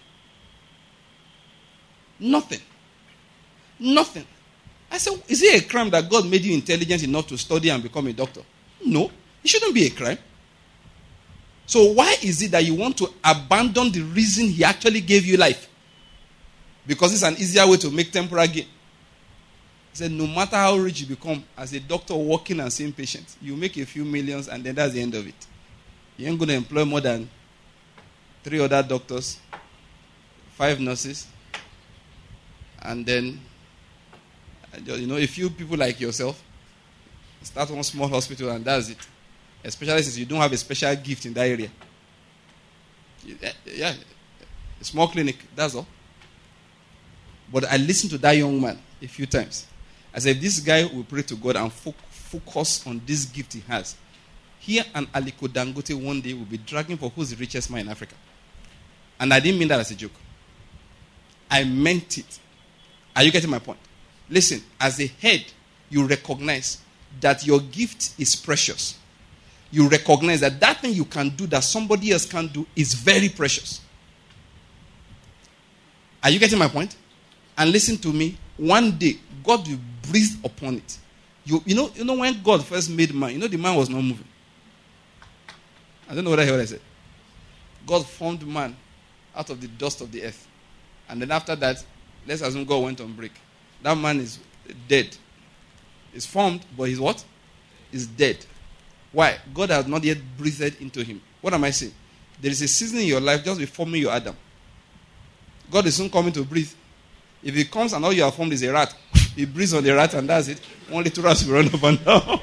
Nothing. Nothing. I said, is it a crime that God made you intelligent enough to study and become a doctor? No. It shouldn't be a crime. So why is it that you want to abandon the reason he actually gave you life? Because it's an easier way to make temporal gain. He said, no matter how rich you become, as a doctor working and seeing patients, you make a few millions and then that's the end of it. You ain't going to employ more than 3 other doctors, 5 nurses, and then, a few people like yourself. Start one small hospital and that's it. Especially since you don't have a special gift in that area. Yeah, a small clinic, that's all. But I listened to that young man a few times. I said, if this guy will pray to God and focus on this gift he has, here and Aliko Dangote one day will be dragging for who's the richest man in Africa. And I didn't mean that as a joke. I meant it. Are you getting my point? Listen, as a head, you recognize that your gift is precious. You recognize that that thing you can do that somebody else can't do is very precious. Are you getting my point? And listen to me. One day, God will breathe upon it. You know when God first made man, the man was not moving. I don't know what I said. God formed man out of the dust of the earth. And then after that, let's assume God went on break. That man is dead. He's formed, but he's what? He's dead. Why? God has not yet breathed into him. What am I saying? There is a season in your life just before forming your Adam. God is soon coming to breathe. If he comes and all you have formed is a rat, he breathes on the rat and that's it. Only 2 rats will run up and down.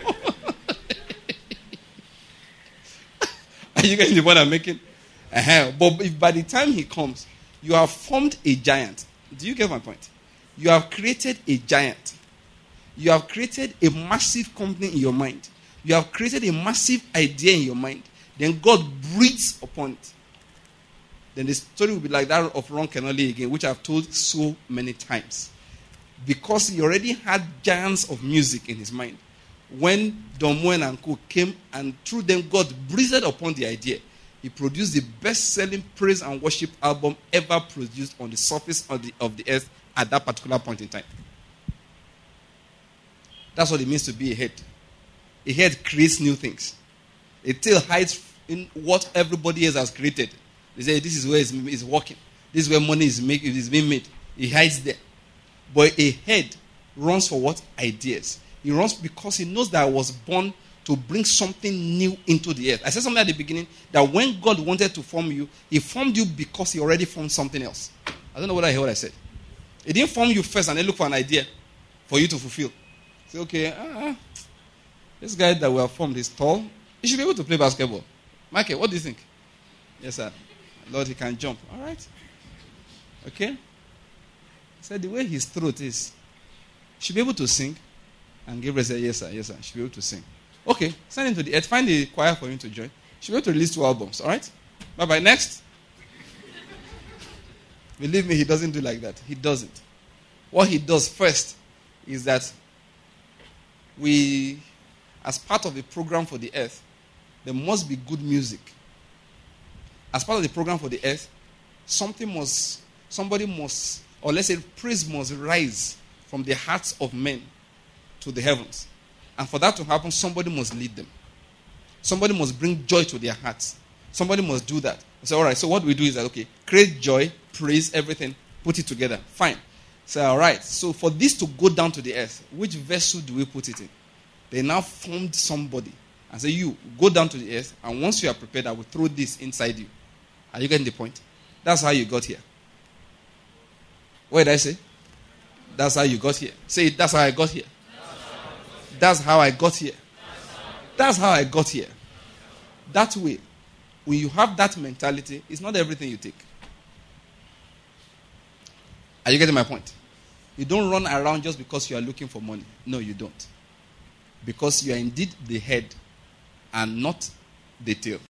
Are you getting the point I'm making? But if by the time he comes, you have formed a giant. Do you get my point? You have created a giant. You have created a massive company in your mind. You have created a massive idea in your mind. Then God breathes upon it. Then the story will be like that of Ron Kenoly again, which I've told so many times. Because he already had giants of music in his mind. When Don Moen and Co came and through them God breathed upon the idea, he produced the best-selling praise and worship album ever produced on the surface of the earth at that particular point in time. That's what it means to be a head. A head creates new things. A tail hides in what everybody else has created. They say, this is where it's working. This is where money is being made. He hides there. But a head runs for what? Ideas. He runs because he knows that I was born to bring something new into the earth. I said something at the beginning, that when God wanted to form you, he formed you because he already formed something else. I don't know what I said. He didn't form you first and then look for an idea for you to fulfill. Say, okay, this guy that we have formed is tall. He should be able to play basketball. Michael, what do you think? Yes, sir. Lord, he can jump. All right. Okay. He said the way his throat is, he should be able to sing. And Gabriel said, yes, sir. Yes, sir. He should be able to sing. Okay. Send him to the earth. Find the choir for him to join. He should be able to release 2 albums. All right. Bye-bye. Next. Believe me, he doesn't do like that. He doesn't. What he does first is that we, as part of the program for the earth, there must be good music. As part of the program for the earth, somebody must, or let's say praise must rise from the hearts of men to the heavens. And for that to happen, somebody must lead them. Somebody must bring joy to their hearts. Somebody must do that. So, all right, so what we do is that, okay, create joy, praise, everything. Put it together. Fine. Say, all right. So for this to go down to the earth, which vessel do we put it in? They now formed somebody and say, you go down to the earth, and once you are prepared, I will throw this inside you. Are you getting the point? That's how you got here. What did I say? That's how you got here. Say it, that's how I got here. That's how I got here. That's how I got here. That way, when you have that mentality, it's not everything you take. Are you getting my point? You don't run around just because you are looking for money. No, you don't. Because you are indeed the head and not the tail.